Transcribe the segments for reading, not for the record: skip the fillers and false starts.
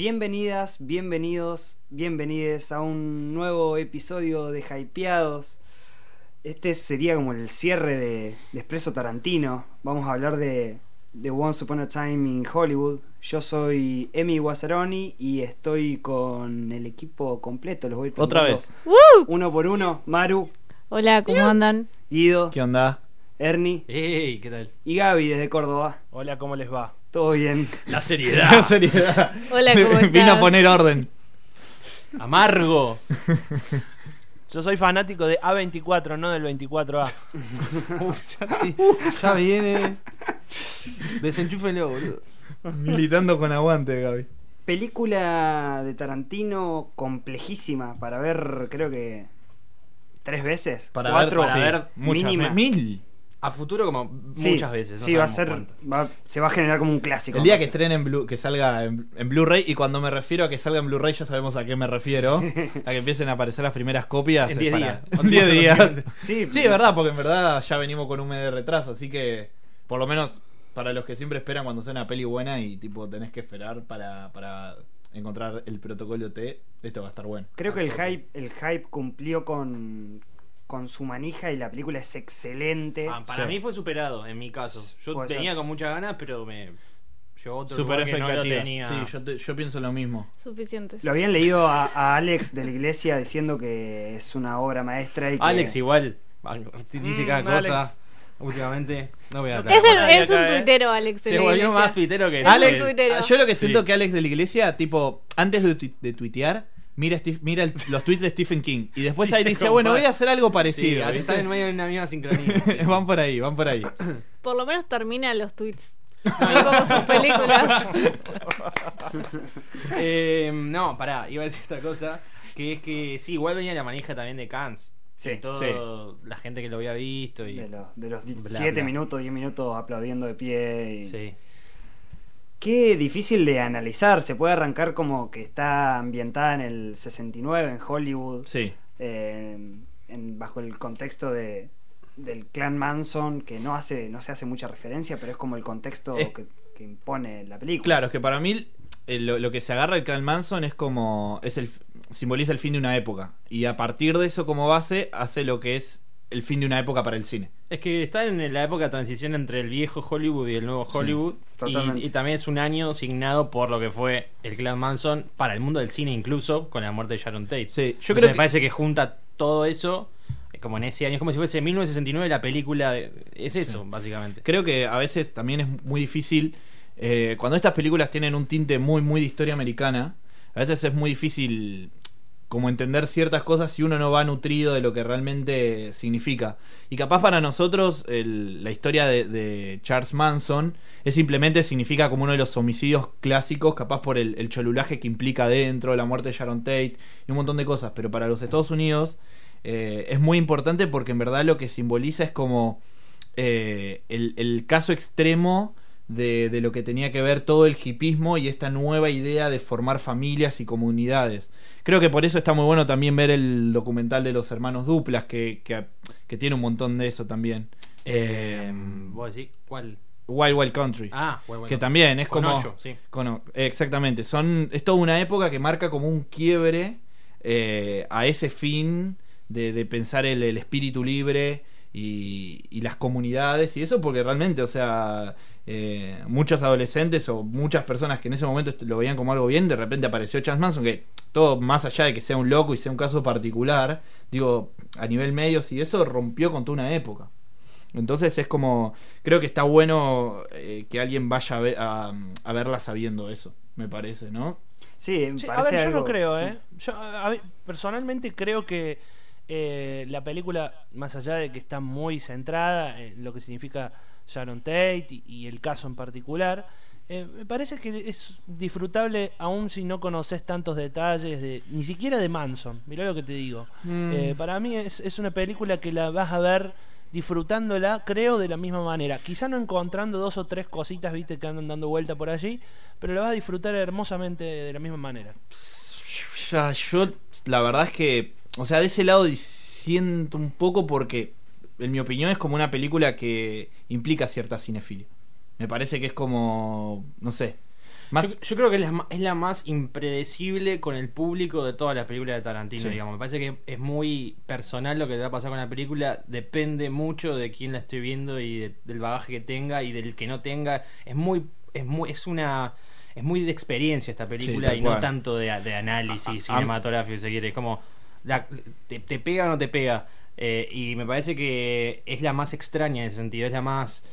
Bienvenidas, bienvenidos, bienvenides a un nuevo episodio de Hypeados. Este sería como el cierre de Expreso Tarantino. Vamos a hablar de Once Upon a Time in Hollywood. Yo soy Emi Guazzaroni y estoy con el equipo completo. Los voy a ir otra vez. Uno por uno. Maru. Hola, ¿cómo andan? Guido. ¿Qué onda? Ernie. Hey, ¿qué tal? Y Gaby desde Córdoba. Hola, ¿cómo les va? Todo bien. La seriedad. La seriedad. Hola, ¿cómo estás? Vino a poner orden. Amargo. Yo soy fanático de A24, no del 24A. Ya viene. Desenchúfenlo, boludo. Militando con aguante, Gaby. Película de Tarantino complejísima para ver, creo que 3 veces. Para 4 ver muchas mínima. veces. 1000. A futuro como muchas veces. No sí, va a sabemos ser. cuántas. Se va a generar como un clásico. El día me que parece. estrenen que salga en Blu-ray, y cuando me refiero a que salga en Blu-ray ya sabemos a qué me refiero. A que empiecen a aparecer las primeras copias. En 10 para- días. En 10 días. Sí, Sí, es verdad, porque en verdad ya venimos con un mes de retraso, así que por lo menos para los que siempre esperan cuando sea una peli buena y tipo tenés que esperar para encontrar el protocolo T, esto va a estar bueno. Creo que el hype cumplió con su manija y la película es excelente. Para Sí. mí fue superado, en mi caso. Yo Puede tenía ser. con muchas ganas, pero me llevó a otro Super lugar que no lo expectativa. tenía. Sí, yo pienso lo mismo. Suficientes. Lo habían leído a Alex de la Iglesia diciendo que es una obra maestra y que Alex igual dice cada cosa. Alex. Últimamente no voy a Es un tuitero, Alex. de Se la volvió iglesia. más tuitero que Es Alex, un tuitero. yo lo que siento Sí. que Alex de la Iglesia, tipo, antes de tuitear, mira los tweets de Stephen King y después Y ahí se dice, bueno, compara. voy a hacer algo Sí, parecido. así ¿viste? están en medio de una misma sincronía. Sí. Van por ahí, van por ahí. Por lo menos termina los tweets. No como sus películas. No, pará, iba a decir otra cosa. Que es que sí, igual venía la manija también de Cannes. Sí, Todo sí. la gente que lo había visto y. de los Bla, 7 bla. minutos, 10 minutos aplaudiendo de pie. Y... Sí. Qué difícil de analizar. Se puede arrancar como que está ambientada en el 69 en Hollywood. Sí. Bajo el contexto del clan Manson, que no se hace mucha referencia, pero es como el contexto que impone la película. Claro, es que para mí lo que se agarra el clan Manson es como simboliza el fin de una época y a partir de eso como base hace lo que es el fin de una época para el cine. Es que está en la época de transición entre el viejo Hollywood y el nuevo Hollywood. totalmente. Y también es un año signado por lo que fue el clan Manson para el mundo del cine, incluso con la muerte de Sharon Tate. Sí, yo Entonces creo me que parece que junta todo eso como en ese año. Es como si fuese 1969 la película. Es eso, básicamente. creo que a veces también es muy difícil cuando estas películas tienen un tinte muy muy de historia americana, a veces es muy difícil como entender ciertas cosas si uno no va nutrido de lo que realmente significa. Y capaz para nosotros la historia de Charles Manson es simplemente significa como uno de los homicidios clásicos, capaz por el cholulaje que implica dentro, la muerte de Sharon Tate y un montón de cosas. Pero para los Estados Unidos es muy importante porque en verdad lo que simboliza es como el caso extremo de lo que tenía que ver todo el hipismo y esta nueva idea de formar familias y comunidades. Creo que por eso está muy bueno también ver el documental de los hermanos Duplas, que tiene un montón de eso también. ¿Vos decís cuál? Wild Wild Country. Bueno. Que también es Con como... hoyo, sí. Exactamente. Es toda una época que marca como un quiebre a ese fin de pensar el espíritu libre y las comunidades y eso, porque realmente, o sea, muchos adolescentes o muchas personas que en ese momento lo veían como algo bien, de repente apareció Charles Manson, que todo más allá de que sea un loco y sea un caso particular, digo, a nivel medios y eso rompió con toda una época. Entonces es como, creo que está bueno que alguien vaya a verla sabiendo eso, me parece, ¿no? Sí, me Sí, a parece ver, yo algo, no creo, sí. Yo personalmente creo que la película, más allá de que está muy centrada en lo que significa Sharon Tate y el caso en particular, me parece que es disfrutable aún si no conoces tantos detalles, ni siquiera de Manson. Mirá lo que te digo. Para mí es una película que la vas a ver disfrutándola, creo, de la misma manera. Quizá no encontrando 2 o 3 cositas, viste, que andan dando vuelta por allí, pero la vas a disfrutar hermosamente de la misma manera. Ya, yo la verdad es que, o sea, de ese lado disiento un poco porque en mi opinión es como una película que implica cierta cinefilia. Me parece que es como, no sé, Más, Yo creo que es la más impredecible con el público de todas las películas de Tarantino, Sí. digamos. Me parece que es muy personal lo que te va a pasar con la película. Depende mucho de quién la esté viendo y del bagaje que tenga y del que no tenga. Es muy de experiencia esta película, tal y no cual. tanto de análisis cinematográfico, si se quiere. Es como, te pega o no te pega. Y me parece que es la más extraña en ese sentido. Es la más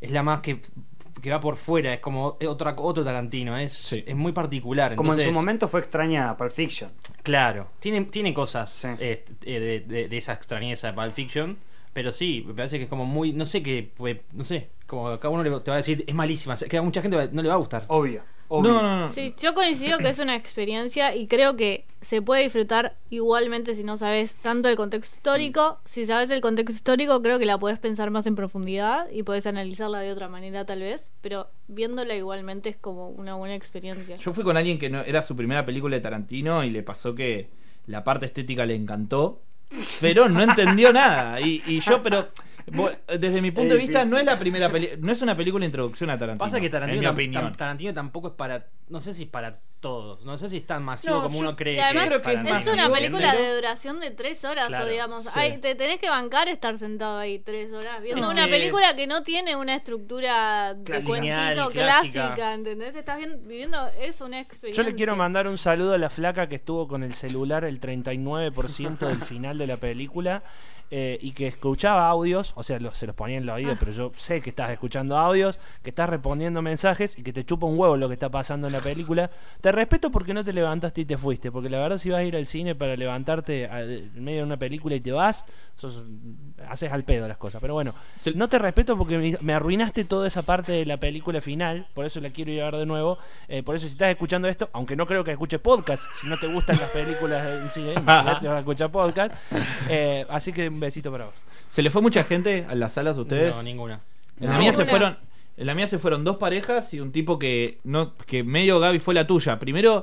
que va por fuera. Es como otro Tarantino. Sí. Es muy particular. Como en Entonces, su momento fue extraña Pulp Fiction. claro, tiene cosas Sí. de esa extrañeza de Pulp Fiction. Pero sí, me parece que es como muy... No sé qué... No sé. Como cada uno te va a decir... Es malísima. Que a mucha gente no le va a gustar. Obvio. no. Sí, yo coincido que es una experiencia y creo que se puede disfrutar igualmente si no sabes tanto el contexto histórico. Si sabes el contexto histórico, creo que la podés pensar más en profundidad y podés analizarla de otra manera tal vez, pero viéndola igualmente es como una buena experiencia. Yo fui con alguien que no era su primera película de Tarantino y le pasó que la parte estética le encantó, pero no entendió nada. Y yo, pero desde mi punto de vista, no es la primera no es una película de introducción a Tarantino. Pasa que en mi Tarantino, opinión. Tarantino tampoco es para... No sé si es para todos. No sé si es tan masivo No, como yo- uno cree. Y además creo que es Tarantino. es una masivo, película pero- de duración de 3 horas, Claro, o digamos, sí. te tenés que bancar estar sentado ahí 3 horas viendo No, una que- película que no tiene una estructura de Lineal, cuentito clásica. clásica, ¿entendés? Estás viviendo eso, una experiencia. Yo le quiero mandar un saludo a la flaca que estuvo con el celular el 39% del final de la película, y que escuchaba audios, o sea, se los ponía en el oído, pero yo sé que estás escuchando audios, que estás respondiendo mensajes y que te chupa un huevo lo que está pasando en la película. Te respeto porque no te levantaste y te fuiste, porque la verdad si vas a ir al cine para levantarte en medio de una película y te vas, haces al pedo las cosas. Pero bueno, no te respeto porque me arruinaste toda esa parte de la película final, por eso la quiero ir a ver de nuevo. Por eso si estás escuchando esto, aunque no creo que escuches podcast, si no te gustan las películas en cine, ya te vas a escuchar podcast. Así que un besito para vos. ¿Se le fue mucha gente a las salas a ustedes? No, ninguna. En la No. mía se Ninguna. fueron. En la mía se fueron 2 parejas y un tipo que medio Gaby fue la tuya. Primero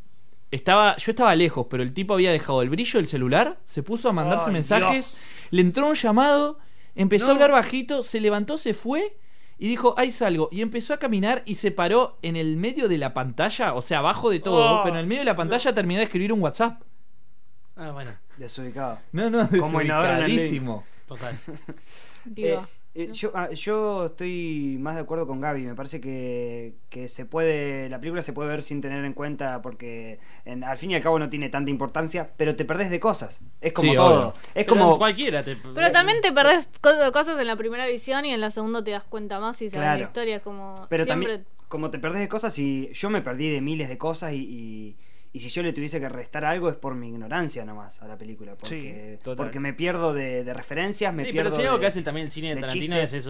yo estaba lejos, pero el tipo había dejado el brillo del celular, se puso a mandarse Ay, mensajes, Dios. le entró un llamado, empezó No. a hablar bajito, se levantó, se fue y dijo, ahí salgo. Y empezó a caminar y se paró en el medio de la pantalla, o sea, abajo de todo, Oh. pero en el medio de la pantalla terminó de escribir un WhatsApp. Ah, bueno. Desubicado. No, Como inodoro en el desubicadísimo. Total. Diva. Yo estoy más de acuerdo con Gaby. Me parece que la película se puede ver sin tener en cuenta, porque al fin y al cabo no tiene tanta importancia, pero te perdés de cosas. Es como Sí, todo. obvio. Es Pero como cualquiera Pero también te perdés cosas en la primera visión y en la segunda te das cuenta más y sabes Claro. la historia, como Pero siempre. también, como te perdés de cosas, y yo me perdí de miles de cosas, y si yo le tuviese que restar algo es por mi ignorancia nomás a la película, porque, Sí, total. porque me pierdo de referencias, me Sí, pierdo pero si algo de- que hace también el cine de de Tarantino chistes. es eso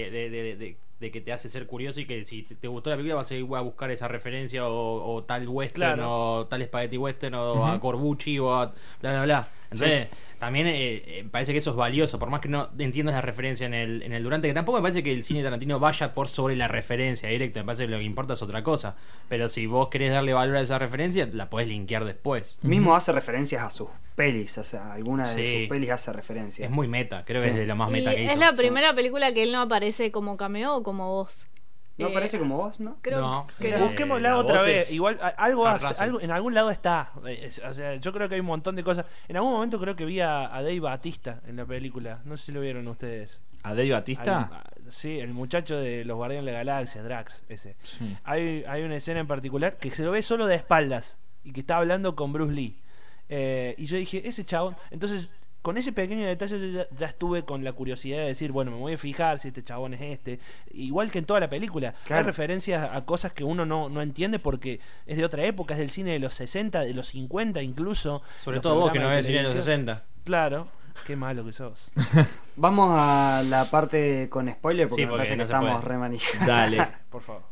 de que te hace ser curioso, y que si te gustó la película vas a ir a buscar esa referencia o tal western, Claro. o tal spaghetti western, o a Corbucci, o a bla bla bla. Entonces también parece que eso es valioso, por más que no entiendas la referencia en el durante, que tampoco me parece que el cine de Tarantino vaya por sobre la referencia directa. Me parece que lo que importa es otra cosa, pero si vos querés darle valor a esa referencia, la podés linkear después. Mismo hace referencias a sus pelis, o sea, alguna de Sí. sus pelis hace referencia. Es muy meta, creo Sí. que es de lo más Y meta que hizo. es la primera película que él no aparece como cameo o como voz. ¿No Eh, parece como vos, no? Creo No. que Eh, no. Busquémosla la otra voz vez. es Igual Kurt Russell. en algún lado está. O sea, yo creo que hay un montón de cosas. En algún momento creo que vi a Dave Bautista en la película. No sé si lo vieron ustedes. ¿A Dave Batista? Sí, el muchacho de los Guardianes de la Galaxia, Drax, ese. Sí. Hay una escena en particular que se lo ve solo de espaldas y que está hablando con Bruce Lee. Y yo dije, ese chabón. Entonces, con ese pequeño detalle yo ya estuve con la curiosidad de decir, bueno, me voy a fijar si este chabón es este. Igual que en toda la película. Claro. Hay referencias a cosas que uno no entiende porque es de otra época, es del cine de los 60, de los 50 incluso. Sobre Los todo vos que no programas ves cine de los televisión. 60. Claro, qué malo que sos. Vamos a la parte con spoiler, porque Sí, me porque parece no que se estamos puede. remanijados. Dale. Por favor.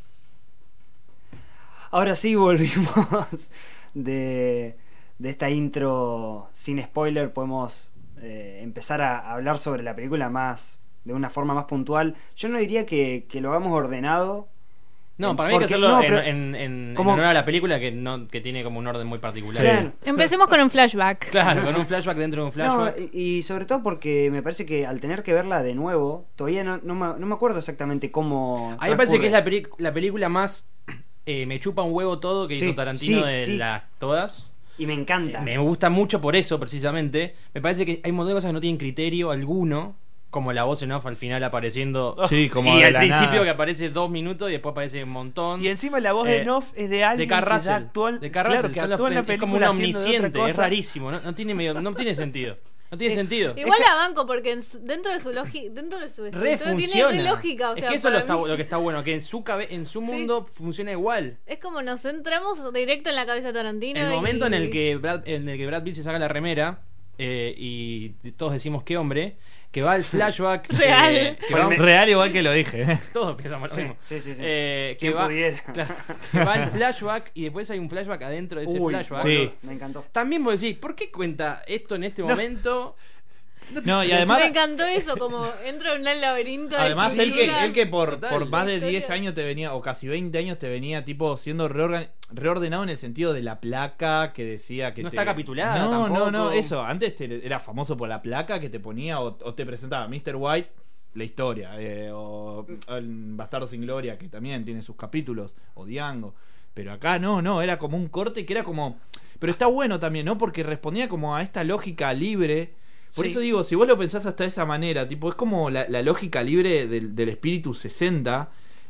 Ahora sí volvimos de esta intro sin spoiler. Podemos empezar a hablar sobre la película de una forma más puntual. Yo no diría que lo hagamos ordenado. No, para mí hay que Porque- hacerlo no, pero- en como- honor a la película, que tiene como un orden muy particular. Claro. Empecemos con un flashback. Claro, con un flashback dentro de un No, flashback. y sobre todo porque me parece que al tener que verla de nuevo, todavía no me acuerdo exactamente cómo. A mí me parece que es transcurre. la película más me chupa un huevo todo que Sí, hizo Tarantino sí, de sí. todas. Y me encanta. Me gusta mucho por eso, precisamente. Me parece que hay un montón de cosas que no tienen criterio alguno, como la voz en off al final apareciendo. Sí, como y de al la principio nada. que aparece 2 minutos y después aparece un montón. Y encima la voz en off es de alguien de Carl que ya Russell. actuó, De Carl Russell, claro, que son actuó en la es película como un haciendo de otra omnisciente, es cosa. rarísimo, no tiene sentido. No tiene sentido. Igual la banco porque dentro de su lógica, dentro de su Re estructura funciona. tiene re lógica, o sea, es que eso para mí lo que está bueno, que en su mundo funciona igual. es como nos centramos directo en la cabeza de Tarantino. El y- momento en el que Brad Pitt se saca la remera y todos decimos qué hombre, que va al flashback Real. que va- Real igual que lo dije. todos pensamos lo Sí, mismo. sí, sí, sí. Que Quien va, pudiera. claro, que va al flashback y después hay un flashback adentro de ese Uy, flashback. Sí. boludo, me encantó. También vos decís, ¿por qué cuenta esto en este momento? No, y además, Me encantó eso, como entro en un laberinto. de además estructuras. él que por Total. más de La 10 historia. años te venía, o casi 20 años te venía tipo siendo reordenado en el sentido de la placa que decía que No está capitulada No, tampoco. no, eso. Antes era famoso por la placa que te ponía o te presentaba Mr. White, la historia, o el Bastardo sin Gloria, que también tiene sus capítulos, o Django. Pero acá no, era como un corte que era como... Pero está bueno también, ¿no? Porque respondía como a esta lógica libre. Por Sí. eso digo, si vos lo pensás hasta de esa manera, tipo, es como la lógica libre del espíritu 60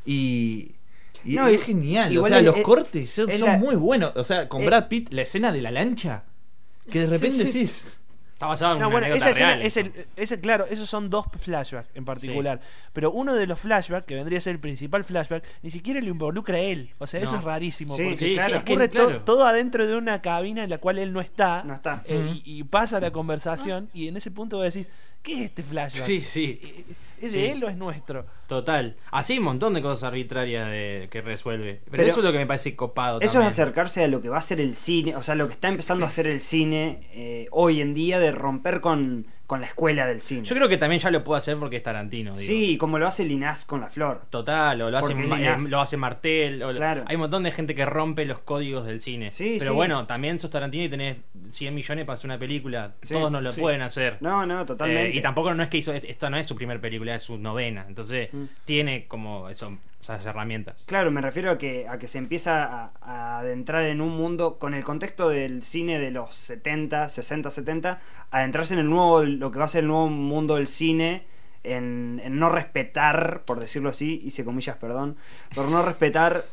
y No, es genial. igual o sea, es- los es- cortes son es la- muy buenos. O sea, con Brad Pitt, la escena de la lancha, que de repente Sí, sí. Está basado en No, una bueno, anécdota esa escena, real. claro, esos son 2 flashbacks en particular. Pero uno de los flashbacks, que vendría a ser el principal flashback, ni siquiera lo involucra a él. O sea, eso No. es rarísimo. Sí, porque sí, claro, es que, ocurre claro. todo adentro de una cabina en la cual él no está. No está. Y pasa la conversación. Y en ese punto vos decís, ¿qué es este flashback? Sí. ¿Es Sí. de él o es nuestro? Total. Así hay un montón de cosas arbitrarias que resuelve. Pero, Pero eso es lo que me parece copado Eso también. es acercarse a lo que va a ser el cine, o sea, lo que está empezando a hacer el cine hoy en día, de romper con la escuela del cine. Yo creo que también ya lo puede hacer porque es Tarantino. Digo. Sí, como lo hace Linás con La Flor. Total, o lo hace, Porque Linás. lo hace Martel. Claro. Hay un montón de gente que rompe los códigos del cine. Sí, Pero sí. bueno, también sos Tarantino y tenés 100 millones para hacer una película. Sí, Todos no lo sí. pueden hacer. No, totalmente. Y tampoco no es que hizo. Esta no es su primer película, es su 9ª. Entonces tiene como esas herramientas. Claro, me refiero a que se empieza a adentrar en un mundo con el contexto del cine de los 70, 60, 70, adentrarse en el nuevo, lo que va a ser el nuevo mundo del cine, en no respetar, por decirlo así, hice comillas, perdón, por no respetar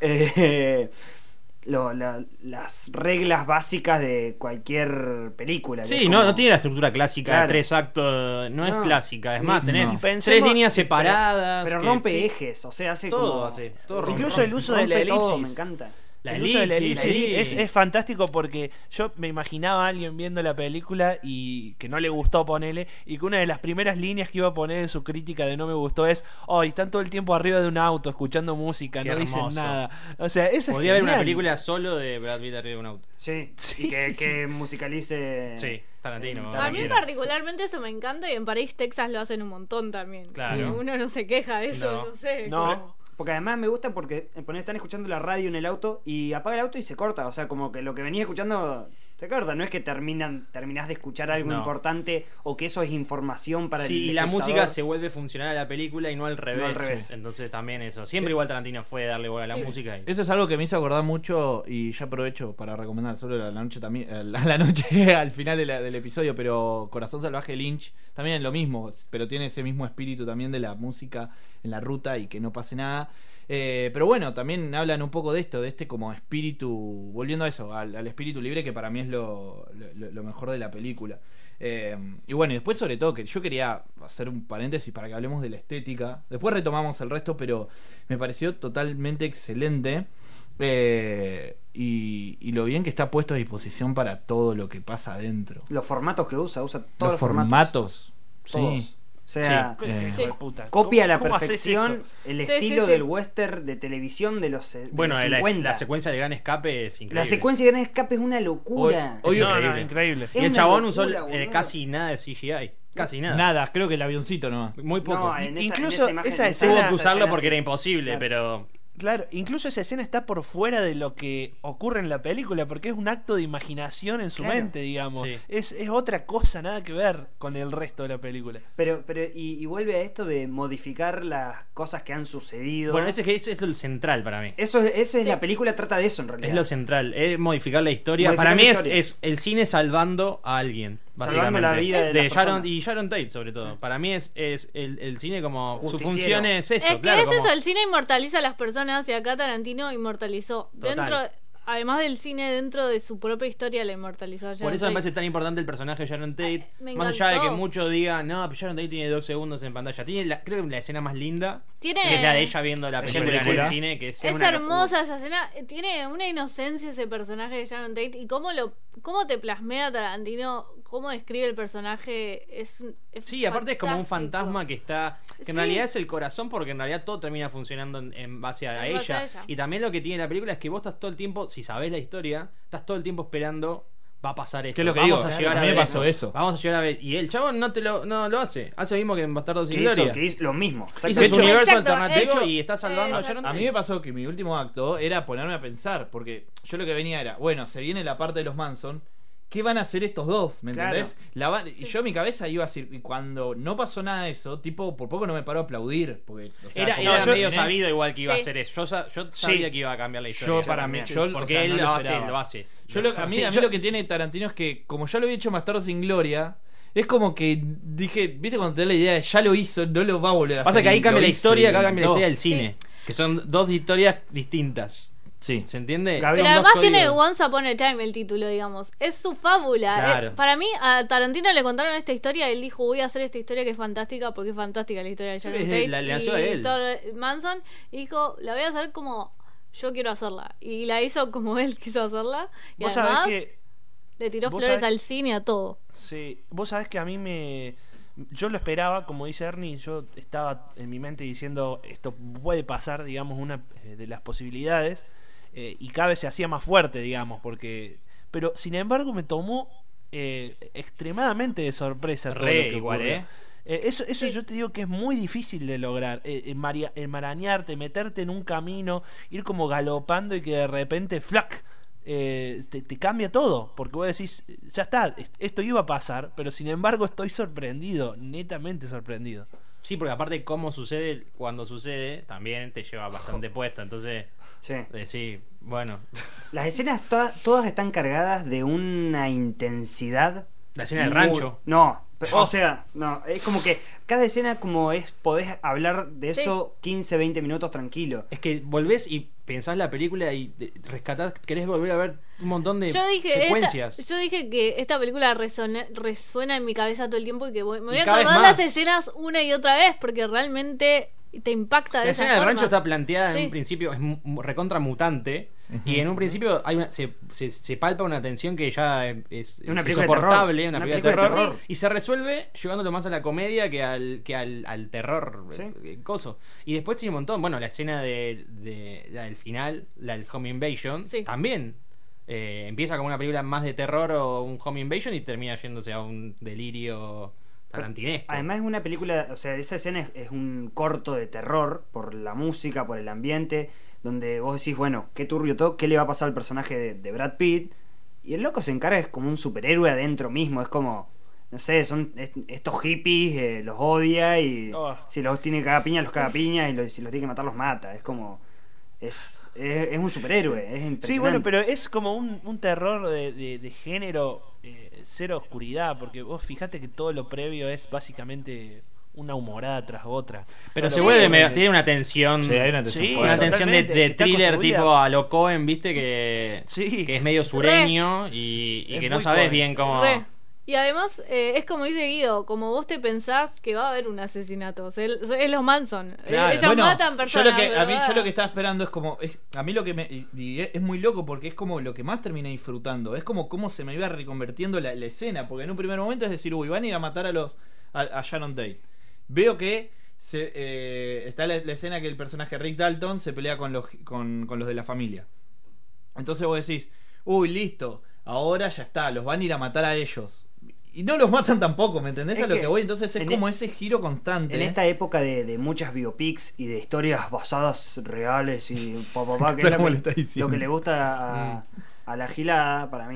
las reglas básicas de cualquier película. que Sí, es como- no tiene la estructura clásica Claro. de 3 actos, no es No. clásica. Es más, No. tenés Si 3 pensemos- líneas separadas. Pero que- rompe sí. ejes, o sea, hace Todo como... hace, todo rompe. Incluso el uso de la rompe todo, elipsis. me encanta. La El uso de la elipsis, elipsis sí. es fantástico porque yo me imaginaba a alguien viendo la película y que no le gustó ponerle y que una de las primeras líneas que iba a poner en su crítica de no me gustó es y están todo el tiempo arriba de un auto escuchando música, Qué no dicen hermoso. nada. O sea, eso Podría es haber una genial. película solo de Brad Pitt arriba de un auto. Sí, y que musicalice... Sí, Tarantino. A mí Tarantino. particularmente eso me encanta y en París, Texas lo hacen un montón también. Claro. Uno no se queja de eso, No. no, sé. No. Porque además me gusta porque están escuchando la radio en el auto y apaga el auto y se corta. O sea, como que lo que venís escuchando se corta. No es que terminás de escuchar algo No. importante o que eso es información para el Sí, y la espectador. música se vuelve funcional a la película y no al revés. No al revés. Entonces también eso. Siempre igual Tarantino fue darle bola a la música. Y... Eso es algo que me hizo acordar mucho y ya aprovecho para recomendar solo la noche también, la noche al final del episodio, pero Corazón Salvaje Lynch también es lo mismo, pero tiene ese mismo espíritu también de la música en la ruta y que no pase nada. Pero bueno, también hablan un poco de esto, de este como espíritu, volviendo a eso, al espíritu libre, que para mí es lo mejor de la película. Y bueno, y después sobre todo, que yo quería hacer un paréntesis para que hablemos de la estética. Después retomamos el resto, pero me pareció totalmente excelente. Y lo bien que está puesto a disposición para todo lo que pasa adentro. Los formatos que usa todos Los formatos. Todos. Sí. O sea, ¿Qué hijo de puta? copia a la ¿Cómo haces perfección eso? el Sí, estilo sí, sí. del western de televisión de los, Bueno, de los la 50. secuencia de Gran Escape es increíble. La secuencia de Gran Escape es una locura. Hoy- No, increíble. increíble. Es Y el una chabón locura, usó boludo. casi nada de CGI. Casi nada. Nada, creo que el avioncito nomás. Muy poco. No, en esa Incluso imagen esa de escena- Tuvo esa que usarlo escena porque sí. era imposible, Claro. pero Claro, incluso esa escena está por fuera de lo que ocurre en la película, porque es un acto de imaginación en su Claro. mente, digamos. Sí. Es otra cosa, nada que ver con el resto de la película. Pero y vuelve a esto de modificar las cosas que han sucedido. Bueno, ese es lo central para mí. Eso es Sí. la película trata de eso en realidad. Es lo central, es modificar la historia. Modificar Para la mí historia. es el cine salvando a alguien, Salvando básicamente. la vida de las Sharon, personas. y Sharon Tate, sobre todo. Para mí es el cine como su Justiciero. función es eso, Es que claro. es como- eso, el cine inmortaliza a las personas y acá Tarantino inmortalizó. Total. Dentro, además del cine, dentro de su propia historia la inmortalizó. Por Sharon eso me Tate. parece tan importante el personaje de Sharon Tate. Me Más allá de que encantó. muchos digan, no, pero Sharon Tate tiene 2 segundos en pantalla. Tiene creo que la escena más linda, Tiene- que es la de ella viendo la Ella en película en el película. cine, que es Es una hermosa esa escena. Tiene una inocencia ese personaje de Sharon Tate. Y cómo te plasmea Tarantino, cómo describe el personaje. Es Sí, aparte es como un fantástico. fantasma que está. Que en Sí. realidad es el corazón, porque en realidad todo termina funcionando en base a En base ella. a ella. Y también lo que tiene la película es que vos estás todo el tiempo, si sabés la historia, estás todo el tiempo esperando. Va a pasar esto. ¿Qué es lo que vamos digo? a llegar A mí me ver pasó esto. eso. Vamos a llegar a ver. Y el chabón no lo hace. Hace lo mismo que en Bastardos sin que hizo, Gloria. que hizo lo mismo. Hizo exactamente. su universo Exacto, alternativo eso. y está salvando a Sharon A Tate. mí me pasó que mi último acto era ponerme a pensar, porque yo lo que venía era, bueno, se viene la parte de los Manson, ¿qué van a hacer estos dos? ¿Me Claro. entendés? Y yo en mi cabeza iba a decir, y cuando no pasó nada de eso, tipo, por poco no me paro a aplaudir, porque o sea, Era como era que medio terminé- sabido igual que iba a Sí. hacer eso. Yo sabía que iba a cambiar la historia. Yo para mí, yo, porque o sea, él no lo hace, esperaba. lo hace. A mí lo que tiene Tarantino es que, como ya lo había hecho Bastardos sin Gloria, es como que dije, viste cuando te da la idea de ya lo hizo, no lo va a volver a hacer. Pasa que ahí y cambia lo la hizo, historia, y acá cambia la no. historia del cine. Que son dos historias distintas. Sí. ¿Se entiende? Gabriel, Pero Son dos además tiene códigos. Once Upon a Time el título, digamos. Es su fábula. Claro. Para mí, a Tarantino le contaron esta historia y él dijo, voy a hacer esta historia que es fantástica porque es fantástica la historia de Sharon Sí, Tate le nació a y él. todo Manson. Y dijo, la voy a hacer como yo quiero hacerla. Y la hizo como él quiso hacerla. Y Vos sabés además que. le tiró vos flores sabés- al cine, a todo. Sí, vos sabés que a mí me. Yo lo esperaba, como dice Ernie, yo estaba en mi mente diciendo esto puede pasar, digamos, una de las posibilidades, y cada vez se hacía más fuerte, digamos, porque. Pero sin embargo me tomó extremadamente de sorpresa todo Re lo que igual, ocurrió. Eso Sí. yo te digo que es muy difícil de lograr, enmarañarte, meterte en un camino, ir como galopando y que de repente ¡flac! Te cambia todo, porque vos decís, ya está, esto iba a pasar, pero sin embargo estoy sorprendido, netamente sorprendido. Sí, porque aparte cómo sucede cuando sucede, también te lleva bastante puesta. Entonces, Sí. sí, bueno. Las escenas todas están cargadas de una intensidad. La escena del muy- rancho. No, Oh. o sea, no, es como que cada escena como es, podés hablar de Sí. eso 15, 20 minutos tranquilo. Es que volvés y pensás la película y rescatás, querés volver a ver un montón de Yo dije, secuencias. yo dije que esta película resuena en mi cabeza todo el tiempo y que me voy Y a cada vez acordar más. las escenas una y otra vez porque realmente te impacta de La esa escena del forma. rancho está planteada Sí. en un principio, es recontra mutante. Y en un principio hay se palpa una tensión que ya es Una película de insoportable, terror. una Una película de película de terror. Y se resuelve llevándolo más a la comedia que al terror Sí. coso. Y después tiene un montón. Bueno, la escena la del final, la del Home Invasion, Sí. también. Empieza como una película más de terror o un Home Invasion y termina yéndose a un delirio tarantinesco. Además es una película, o sea, esa escena es un corto de terror por la música, por el ambiente, donde vos decís, bueno, qué turbio todo, qué le va a pasar al personaje de Brad Pitt. Y el loco se encarga, es como un superhéroe adentro mismo, es como, no sé, son estos hippies, los odia y Oh. si los tiene que cagar piña, los caga piña y si los tiene que matar, los mata. Es como, es un superhéroe, es impresionante. Sí, bueno, pero es como un terror de género, cero oscuridad, porque vos fijate que todo lo previo es básicamente una humorada tras otra. Pero Todo se lo vuelve, previo- tiene una tensión. Sí, hay una tensión Sí, Una fuerte. tensión totalmente, de que está thriller construida. tipo a lo Cohen, viste, que Sí. es medio sureño y Es que no muy sabes Cohen. bien cómo. Re. Y además, es como dice Guido, como vos te pensás que va a haber un asesinato. O sea, es los Manson. Claro. Ellos Bueno, matan personas. yo lo que estaba esperando es como a mí lo que y es muy loco porque es como lo que más terminé disfrutando, es como cómo se me iba reconvirtiendo la escena, porque en un primer momento es decir, uy, van a ir a matar a Sharon Tate. Veo que está la escena que el personaje Rick Dalton se pelea con los de la familia. Entonces vos decís, uy, listo, ahora ya está, los van a ir a matar a ellos. Y no los matan tampoco, ¿me entendés Es a lo que que voy? Entonces es en como e- ese giro constante. En esta época de muchas biopics y de historias basadas reales y que es Como lo le está que, diciendo. lo que le gusta a la gilada, para mí.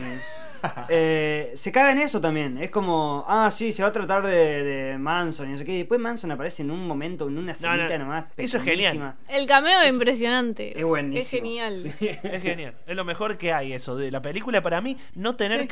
Se caga en eso también. Es como, sí, se va a tratar de Manson y no sé qué. Y después Manson aparece en un momento, en una escenita nomás. Eso es genial. pequeñísima. El cameo es impresionante. Es buenísimo. Es genial. Es genial, es lo mejor que hay eso de la película para mí, no tener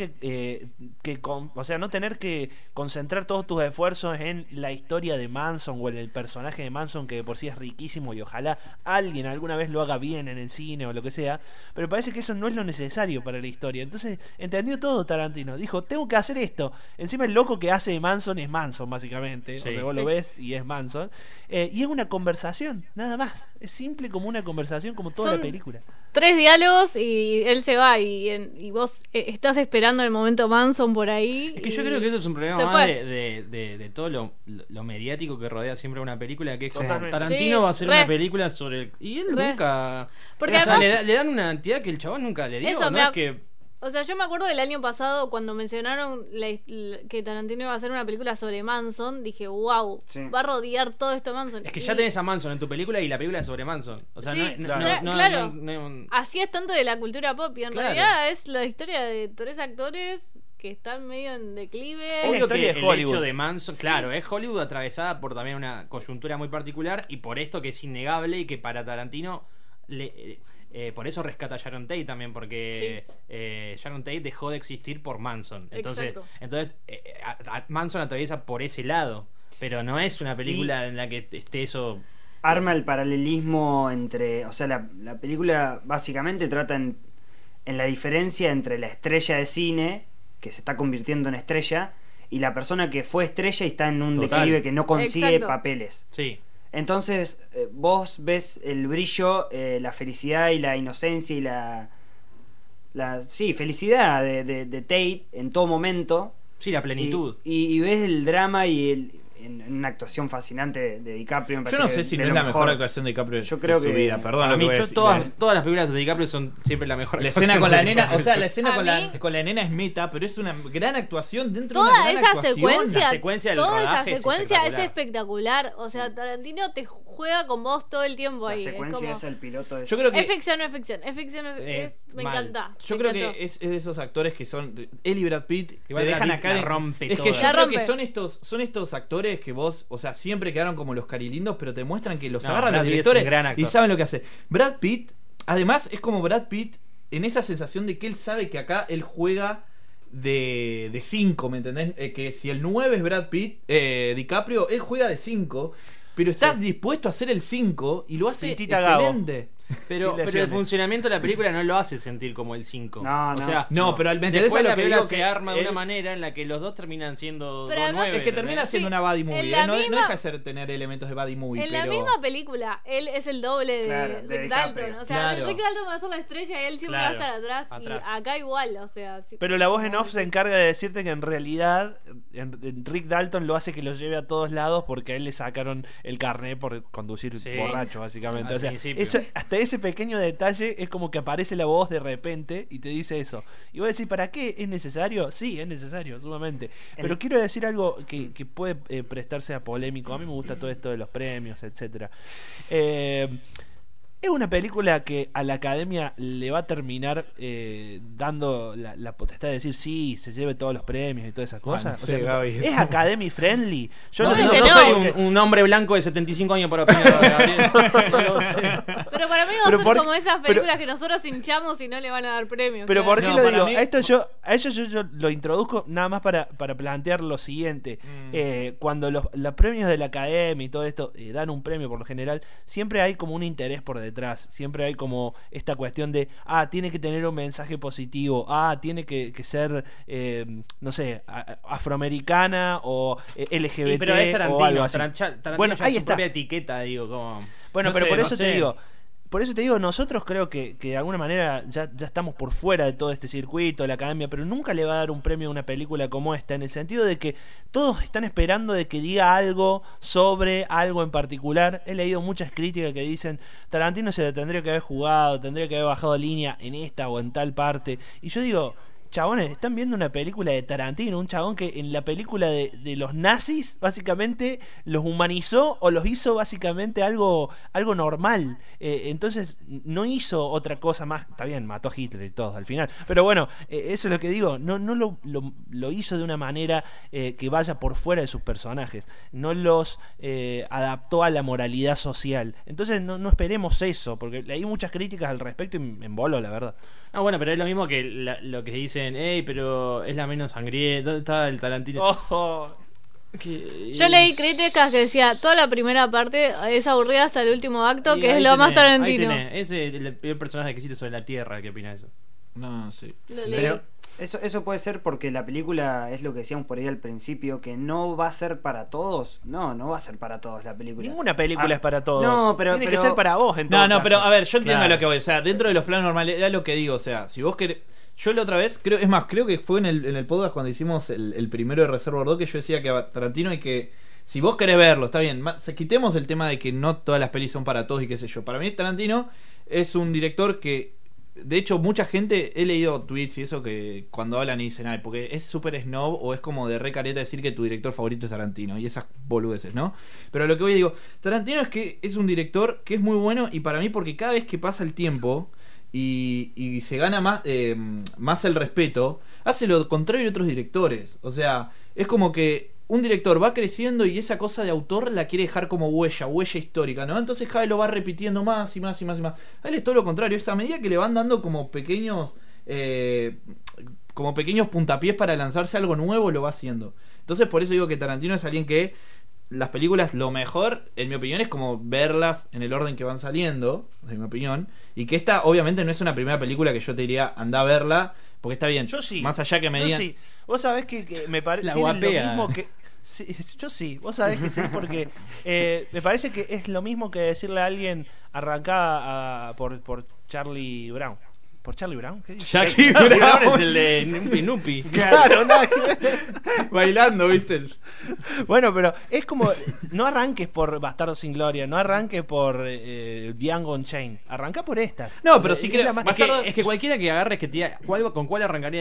o sea, no tener que concentrar todos tus esfuerzos en la historia de Manson o en el personaje de Manson, que de por sí es riquísimo y ojalá alguien alguna vez lo haga bien en el cine o lo que sea, pero parece que eso no es lo necesario para la historia. Entonces entendió todo Tarantino, dijo, tengo que hacer esto. Encima el loco que hace de Manson es Manson básicamente, Sí. o sea, vos lo ves y es Manson, y es una conversación, nada más, es simple como una conversación, como toda Son la película. 3 diálogos y él se va y vos estás esperando el momento Manson por ahí. Es que yo creo que eso es un problema se más fue. de todo lo mediático que rodea siempre una película, que es como Totalmente. Tarantino Sí, va a hacer re. una película sobre... Y él Re. nunca... Porque o sea, además- le dan una entidad que el chabón nunca le dio, Eso, no me es ac- que... O sea, yo me acuerdo del año pasado cuando mencionaron que Tarantino iba a hacer una película sobre Manson, dije, wow, Sí. va a rodear todo esto de Manson. Es que Y ya tenés a Manson en tu película y la película es sobre Manson. O sea, Sí, no, claro. no- así es tanto de la cultura pop y en Claro. realidad es la historia de 3 actores que están medio en declive. Es la Obvio historia que de el Hollywood. hecho de Manson, claro, es Hollywood atravesada por también una coyuntura muy particular y por esto que es innegable y que para Tarantino por eso rescata a Sharon Tate también, porque Sharon Tate dejó de existir por Manson. Entonces Exacto. Manson atraviesa por ese lado, pero no es una película en la que esté eso. Arma el paralelismo entre. O sea, la película básicamente trata en la diferencia entre la estrella de cine, que se está convirtiendo en estrella, y la persona que fue estrella y está en un Total. declive que no consigue Exacto. papeles. Sí. Entonces, vos ves el brillo, la felicidad y la inocencia y sí, felicidad de Tate en todo momento. Sí, la plenitud. Y ves el drama y en una actuación fascinante de DiCaprio. Me Yo parece no que sé si no de es lo la mejor actuación de DiCaprio Yo creo de su que- vida. Perdón, Para lo que mí, voy a yo, decir. todas las películas de DiCaprio son siempre la mejor La actuación escena con la de nena, DiCaprio. o sea, la escena A con mí- con la nena es meta, pero es una gran actuación dentro de Toda una gran esa actuación. secuencia, La secuencia del toda rodaje esa es secuencia es espectacular. espectacular. O sea, Tarantino te juega con vos todo el tiempo La ahí. secuencia es como, esa, el piloto es... Yo creo que es ficción, es ficción, es ficción, me mal. encanta. Yo me creo encantó. que es de esos actores que son él y Brad Pitt que Igual te Brad dejan Pitt acá la rompe es que toda. yo La creo rompe. que son estos actores que vos, o sea, siempre quedaron como los carilindos, pero te muestran que los No, agarran Brad los Pitt es un directores gran y actor. saben lo que hace. Brad Pitt, además es como Brad Pitt en esa sensación de que él sabe que acá él juega de 5, ¿me entendés? Que si el 9 es Brad Pitt, DiCaprio, él juega de 5, pero está dispuesto a hacer el 5 y lo hace Sí, Tita Gabo. excelente. Pero Sin el lesiones. funcionamiento de la película no lo hace sentir como el 5. No, O no. sea, No, pero al menos después eso es la lo que película digo se que arma de una él- manera en la que los dos terminan siendo Pero dos además- nueve, Es que termina ¿entendés? siendo Sí, una buddy movie, en la no misma- deja de ser tener elementos de buddy movie, En la pero... misma película, él es el doble de Claro, de Rick DiCaprio. Dalton. O sea, Claro. Rick Dalton va a ser la estrella y él siempre Claro, va a estar atrás. atrás. Y acá igual, o sea. Pero la voz en off se encarga de decirte que en realidad en Rick Dalton lo hace que lo lleve a todos lados porque a él le sacaron el carné por conducir Sí. borracho, básicamente. Al O sea, principio. hasta ese pequeño detalle es como que aparece la voz de repente y te dice eso. Y vos decís, ¿para qué? ¿Es necesario? Sí, es necesario, sumamente. Pero quiero decir algo que puede prestarse a polémico. A mí me gusta todo esto de los premios, etcétera. Es una película que a la academia le va a terminar dando la potestad de decir sí, se lleve todos los premios y todas esas Bueno, cosas. no sé, Gaby, es eso. academy friendly. Yo No, no, Obvio digo- que no no. soy un hombre blanco de 75 años para opinar, Gabriel. No lo sé. Pero para mí va Pero a ser por- como esas pero- películas que nosotros hinchamos y no le van a dar premios. Pero ¿por qué No, lo para digo? mí- A eso yo lo introduzco nada más para plantear lo siguiente. Cuando los premios de la academia y todo esto dan un premio por lo general, siempre hay como un interés por detrás. Siempre hay como esta cuestión de, tiene que tener un mensaje positivo, tiene que ser, no sé, afroamericana o LGBT Pero es o algo Tarantino. así. Tarantino Bueno, ya ahí es su está. propia etiqueta, digo, como... Bueno, No pero sé, por no eso sé. te digo. Por eso te digo, nosotros creo que de alguna manera ya estamos por fuera de todo este circuito de la academia, pero nunca le va a dar un premio a una película como esta, en el sentido de que todos están esperando de que diga algo sobre algo en particular. He leído muchas críticas que dicen, Tarantino se tendría que haber jugado, tendría que haber bajado línea en esta o en tal parte. Y yo digo, chabones están viendo una película de Tarantino, un chabón que en la película de los nazis básicamente los humanizó o los hizo básicamente algo normal. Entonces no hizo otra cosa más. Está bien, mató a Hitler y todo al final, pero bueno, eso es lo que digo. No lo hizo de una manera que vaya por fuera de sus personajes, no los adaptó a la moralidad social. Entonces no esperemos eso, porque hay muchas críticas al respecto y me emboló, la verdad. Ah, bueno, pero es lo mismo que lo que dicen, pero es la menos sangrienta. ¿Dónde está el Tarantino? Ojo. Yo leí críticas que decía toda la primera parte es aburrida hasta el último acto, que es lo más Tarantino. Ese es el peor personaje que existe sobre la Tierra. ¿Qué opina eso? No, sí. Lo leí. Pero eso puede ser porque la película es lo que decíamos por ahí al principio, que no va a ser para todos. No va a ser para todos la película. Ninguna película es para todos. No, pero tiene que ser para vos, en todo No, caso. pero a ver, yo entiendo Claro. lo que voy. O sea, dentro de los planos normales, era lo que digo. O sea, si vos querés. Yo la otra vez, creo que fue en el podcast cuando hicimos el primero de Reserva Bordeaux, que yo decía que a Tarantino hay que. Si vos querés verlo, está bien. Quitemos el tema de que no todas las pelis son para todos y qué sé yo. Para mí, Tarantino es un director que. De hecho, mucha gente, he leído tweets y eso que cuando hablan y dicen, porque es súper snob o es como de re careta decir que tu director favorito es Tarantino y esas boludeces, ¿no? Pero lo que voy digo, Tarantino es un director que es muy bueno y para mí porque cada vez que pasa el tiempo y se gana más el respeto, hace lo contrario de otros directores. O sea, es como que un director va creciendo y esa cosa de autor la quiere dejar como huella histórica, ¿no? Entonces cada vez lo va repitiendo más y más y más y más. A él es todo lo contrario, es a medida que le van dando como pequeños puntapiés para lanzarse algo nuevo, lo va haciendo. Entonces por eso digo que Tarantino es alguien que las películas, lo mejor, en mi opinión, es como verlas en el orden que van saliendo, en mi opinión, y que esta obviamente no es una primera película que yo te diría anda a verla, porque está bien, Yo sí. más allá que me digan... Yo sí. Vos sabés que me parece La lo guapea. mismo que... Sí, yo sí, vos sabés que sí, porque me parece que es lo mismo que decirle a alguien arrancada por Charlie Brown. ¿Por Charlie Brown? ¿Qué dice? Jackie Brown Brown es el de Nupi Nupi. Claro, nada que ver. bailando, ¿viste? Bueno, pero es como, no arranques por Bastardo sin Gloria, no arranques por Django Unchained, arranca por estas. No, O pero sea, sí es que la más- Es que cualquiera que agarres que te diga con cuál arrancaría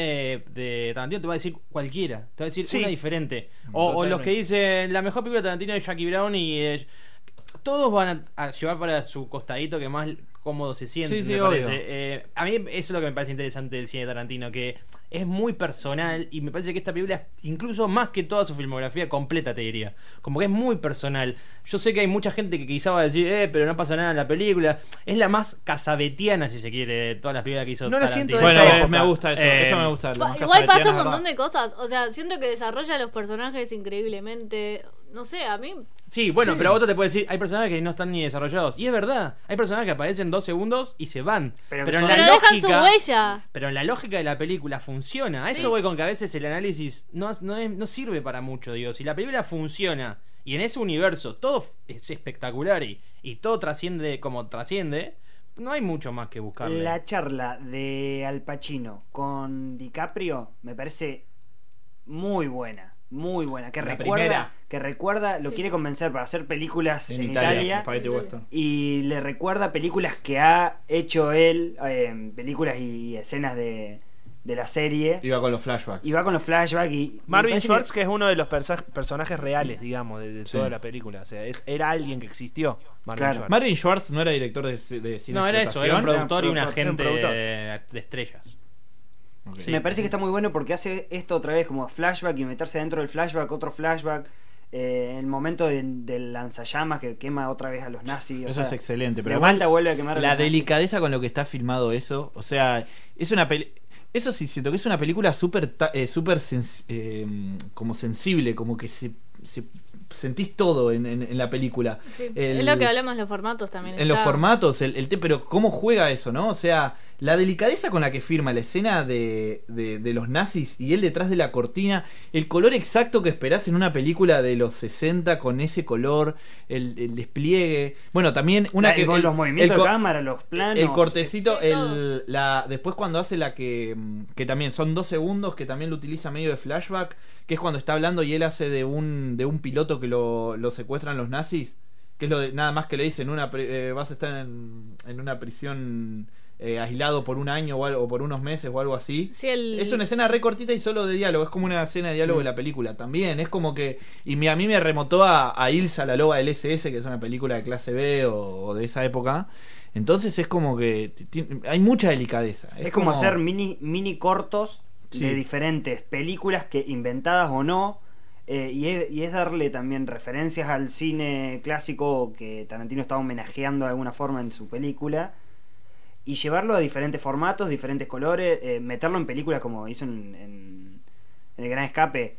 de Tarantino te va a decir cualquiera. Te va a decir Sí. una diferente. O los Totalmente. que dicen la mejor película de Tarantino es Jackie Brown y todos van a llevar para su costadito que más cómodo se siente. Sí, sí, me obvio. parece. A mí eso es lo que me parece interesante del cine de Tarantino, que es muy personal y me parece que esta película es incluso más que toda su filmografía completa, te diría. Como que es muy personal. Yo sé que hay mucha gente que quizá va a decir, pero no pasa nada en la película. Es la más casabetiana, si se quiere, de todas las películas que hizo No la Tarantino. siento de esta Bueno, época. me gusta eso, eso me gusta. lo más Igual pasa un casabetiano, es montón verdad. de cosas. O sea, siento que desarrolla los personajes increíblemente. No sé, a mí. Sí, bueno, pero otro te puede decir, hay personajes que no están ni desarrollados. Y es verdad, hay personajes que aparecen 2 segundos y se van. Pero Pero, que en son- la Pero dejan lógica, su huella. pero en la lógica de la película funciona. A eso Sí. voy con que a veces el análisis no sirve para mucho, digo. Si la película funciona y en ese universo todo es espectacular y todo trasciende como trasciende, no hay mucho más que buscarle. La charla de Al Pacino con DiCaprio me parece muy buena. Muy buena. La primera. Que recuerda, lo quiere convencer para hacer películas en Italia, Italia. Spaghetti Western. Y le recuerda películas que ha hecho él, películas y escenas de la serie. Iba con los flashbacks. Y va con los flashbacks y... Marvin me parece Schwartz, que es uno de los personajes reales, digamos, de Sí. toda la película. O sea, era alguien que existió, Marvin Claro. Schwartz. Martin Schwartz no era director de cine. No, era eso, era un productor y un Era un agente productor. de estrellas. Ok. Sí. Me parece que está muy bueno porque hace esto otra vez como flashback y meterse dentro del flashback, otro flashback. El momento del lanzallamas que quema otra vez a los nazis. o Eso sea, es excelente. de Pero vuelta además, vuelve a quemar a la los nazis. delicadeza con lo que está filmado eso. O sea, es una eso sí, siento que es una película súper como sensible, como que se sentís todo en la película. Sí. El- Es lo que hablamos, los formatos también. En los está. formatos, pero cómo juega eso, ¿no? O sea, la delicadeza con la que firma la escena de los nazis y él detrás de la cortina, el color exacto que esperás en una película de los 60 con ese color, el despliegue. Bueno, también Con los movimientos el de co- cámara, los planos. el cortecito, Sí, todo. después cuando hace la que también son 2 segundos, que también lo utiliza medio de flashback, que es cuando está hablando y él hace de un piloto que lo secuestran los nazis, que es nada más que le dicen, vas a estar en una prisión aislado por un año o algo, o por unos meses o algo así. Sí, Es una escena re cortita y solo de diálogo. Es como una escena de diálogo de la película también. Es como que... Y a mí me remotó a Ilsa, la loba del SS, que es una película de clase B o de esa época. Entonces es como que hay mucha delicadeza. Es como hacer mini cortos de diferentes películas que inventadas o no. Y es darle también referencias al cine clásico que Tarantino está homenajeando de alguna forma en su película, y llevarlo a diferentes formatos, diferentes colores, meterlo en películas como hizo en El Gran Escape.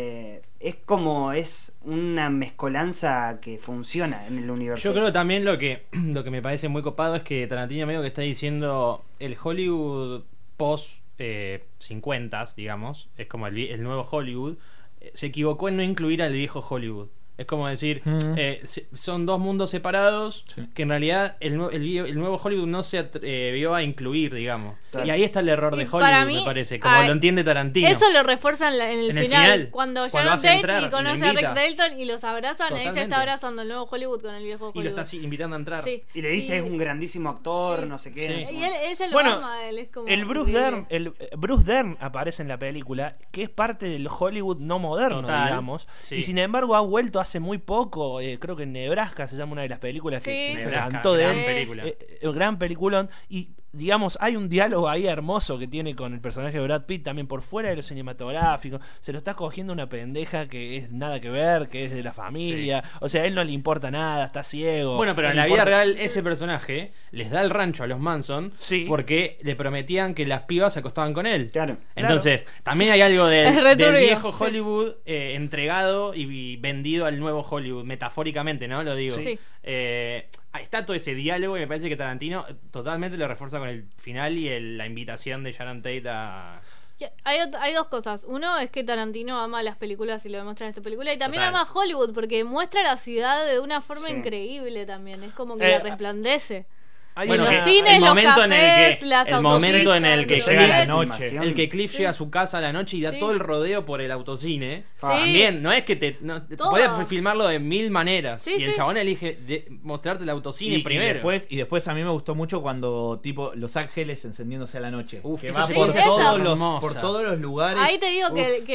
Es una mezcolanza que funciona en el universo. Yo creo que también lo que me parece muy copado es que Tarantino medio que está diciendo el Hollywood post 50s, digamos, es como el nuevo Hollywood. Se equivocó en no incluir al viejo Hollywood. Es como decir, son dos mundos separados que en realidad el nuevo Hollywood no se atrevió a incluir, digamos. Claro. Y ahí está el error de Y Hollywood, para mí, me parece, como lo entiende Tarantino. Eso lo refuerzan en el final. Cuando Sharon hace Tate entrar, y conoce lo a Rick invita. Dalton y los abrazan, ahí se Totalmente. está abrazando el nuevo Hollywood con el viejo Hollywood. Y lo está invitando a entrar. Sí. Y le dice es un grandísimo actor, Sí. no sé qué. Sí. no sé Y ella lo Bueno, ama a él, es como El Bruce increíble. Dern, Bruce Dern aparece en la película, que es parte del Hollywood no moderno, Total, digamos. sí. Y sin embargo ha vuelto hace muy poco, creo que en Nebraska se llama una de las películas Sí. que se Nebraska, cantó de gran él. película. Gran peliculón. Y digamos, hay un diálogo ahí hermoso que tiene con el personaje de Brad Pitt, también por fuera de lo cinematográfico. Se lo está cogiendo una pendeja que es nada que ver, que es de la familia. O sea, a él no le importa nada, está ciego. Bueno, pero No en le la vida importa- real ese personaje les da el rancho a los Manson Sí. porque le prometían que las pibas se acostaban con él. Claro. Entonces, también hay algo Es re del turbio, viejo sí. Hollywood entregado y vendido al nuevo Hollywood, metafóricamente, ¿no? Lo digo. Sí. Ahí está todo ese diálogo y me parece que Tarantino totalmente lo refuerza con el final y la invitación de Sharon Tate a... Hay dos cosas. Uno es que Tarantino ama las películas y lo demuestra en esta película. Y también Total. ama Hollywood porque muestra la ciudad de una forma Sí. increíble también. Es como que Eh, la resplandece. Hay Bueno, los una- cines, el los momento en el cafés, que las el momento en el autopistas, que los llega la sets. noche. El que Cliff Sí. llega a su casa a la noche y da Sí. todo el rodeo por el autocine. Sí. También, no es que te Todo. podés filmarlo de mil maneras. Sí, y el sí. chabón elige mostrarte el autocine primero. Y después a mí me gustó mucho cuando tipo Los Ángeles encendiéndose a la noche. Uf, que esa va secuencia por es todos, hermosa. por todos los lugares. Ahí te digo que, Uf. que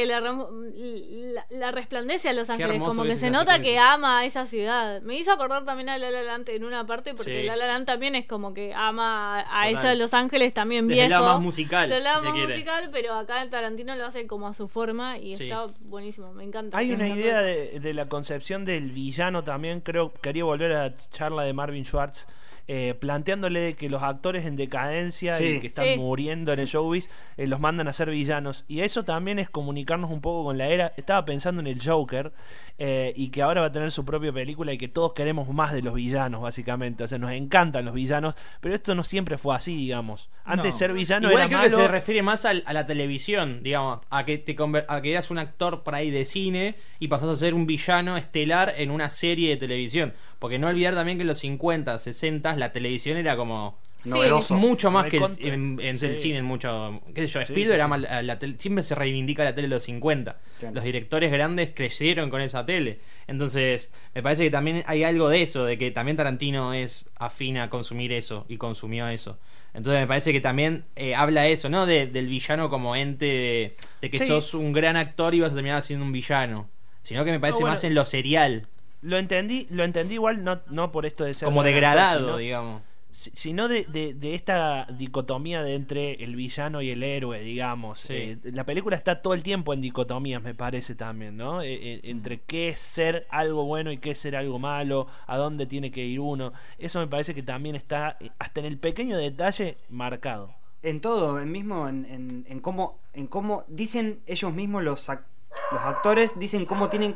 la resplandece a Los Ángeles, hermoso como que que es se esa nota secuencia. que ama a esa ciudad. Me hizo acordar también a La La Land en una parte, porque Sí. La La Land también es como que ama a Total. eso de Los Ángeles también Desde viejo. el lado más musical, Desde el lado si se más quiere. musical, pero acá Tarantino lo hace como a su forma y Sí. está buenísimo, me encanta. Hay Me una encanta idea eso. de la concepción del villano también, creo, quería volver a la charla de Marvin Schwartz, planteándole que los actores en decadencia Sí. y que están Sí. muriendo en el showbiz los mandan a ser villanos. Y eso también es comunicarnos un poco con la era. Estaba pensando en el Joker y que ahora va a tener su propia película y que todos queremos más de los villanos, básicamente. O sea, nos encantan los villanos, pero esto no siempre fue así, digamos. Antes No. ser villano Igual era creo malo. que se refiere más a la televisión, digamos, a que a que eras un actor por ahí de cine y pasás a ser un villano estelar en una serie de televisión. Porque no olvidar también que en los 50, 60 la televisión era como Novedoso. mucho más que Recontra. en el Sí. cine, en mucho, qué sé yo, Sí, Spielberg sí, ama la tele, siempre se reivindica la tele de los 50. Claro. Los directores grandes crecieron con esa tele. Entonces, me parece que también hay algo de eso, de que también Tarantino es afín a consumir eso y consumió eso. Entonces me parece que también habla eso, ¿no? Del villano como ente de que Sí. sos un gran actor y vas a terminar siendo un villano. Sino que me parece bueno. más en lo serial, Lo entendí igual, no por esto de ser como gran actor, degradado, sino- digamos. sino de esta dicotomía de entre el villano y el héroe, digamos. Sí. La película está todo el tiempo en dicotomías, me parece también, ¿no? Entre qué es ser algo bueno y qué es ser algo malo, a dónde tiene que ir uno. Eso me parece que también está, hasta en el pequeño detalle, marcado. En todo, en cómo dicen ellos mismos los actores, dicen cómo tienen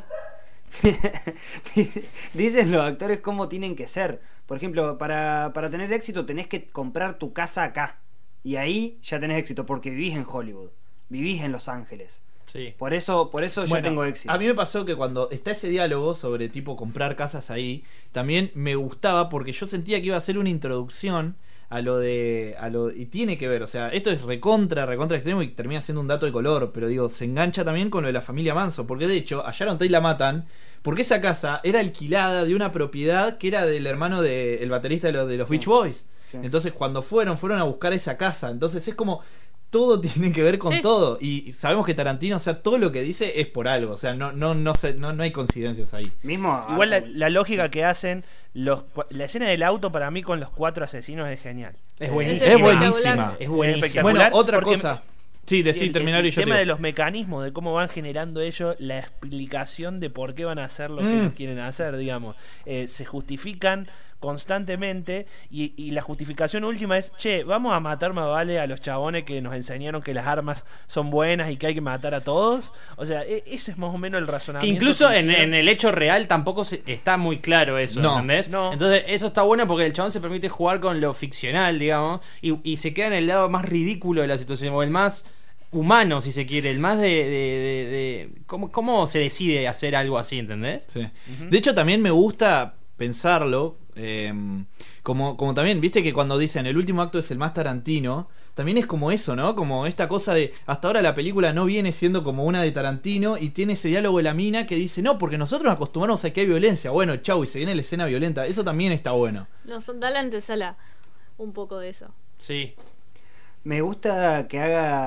dicen los actores cómo tienen que ser. Por ejemplo, para tener éxito tenés que comprar tu casa acá. Y ahí ya tenés éxito, porque vivís en Hollywood, vivís en Los Ángeles. Sí. Por eso yo Bueno, tengo éxito. A mí me pasó que cuando está ese diálogo sobre tipo comprar casas ahí, también me gustaba porque yo sentía que iba a ser una introducción y tiene que ver, o sea, esto es recontra extremo y termina siendo un dato de color, pero digo, se engancha también con lo de la familia Manson, porque de hecho a Sharon Tate la matan porque esa casa era alquilada de una propiedad que era del hermano del baterista de los Beach Boys. Sí. Entonces cuando fueron a buscar esa casa. Entonces es como... Todo tiene que ver con Sí. todo. Y sabemos que Tarantino, o sea, todo lo que dice es por algo. O sea, no hay coincidencias ahí. Mismo. Igual la lógica que hacen, la escena del auto para mí con los 4 asesinos es genial. Es Es buenísima. Es buenísima. Es buenísima. espectacular. Bueno, otra porque- cosa. Sí, decí, terminar y yo el tema te de digo. los mecanismos, de cómo van generando ellos la explicación de por qué van a hacer lo que Mm. ellos quieren hacer, digamos. Se justifican constantemente y la justificación última es, che, vamos a matar más vale a los chabones que nos enseñaron que las armas son buenas y que hay que matar a todos. O sea, ese es más o menos el Que razonamiento. incluso que en hicieron. el hecho real tampoco está muy claro eso, No. ¿entendés? No. Entonces eso está bueno porque el chabón se permite jugar con lo ficcional, digamos, y se queda en el lado más ridículo de la situación, o el más humano, si se quiere, el más de ¿cómo se decide hacer algo así, ¿entendés? Sí. De hecho, también me gusta pensarlo. Como también, viste que cuando dicen el último acto es el más Tarantino, también es como eso, ¿no? Como esta cosa de hasta ahora la película no viene siendo como una de Tarantino y tiene ese diálogo de la mina que dice, no, porque nosotros nos acostumbramos a que hay violencia. Bueno, chau, y se viene la escena violenta. Eso también está bueno. Da la antesala un poco de eso. Sí. Me gusta que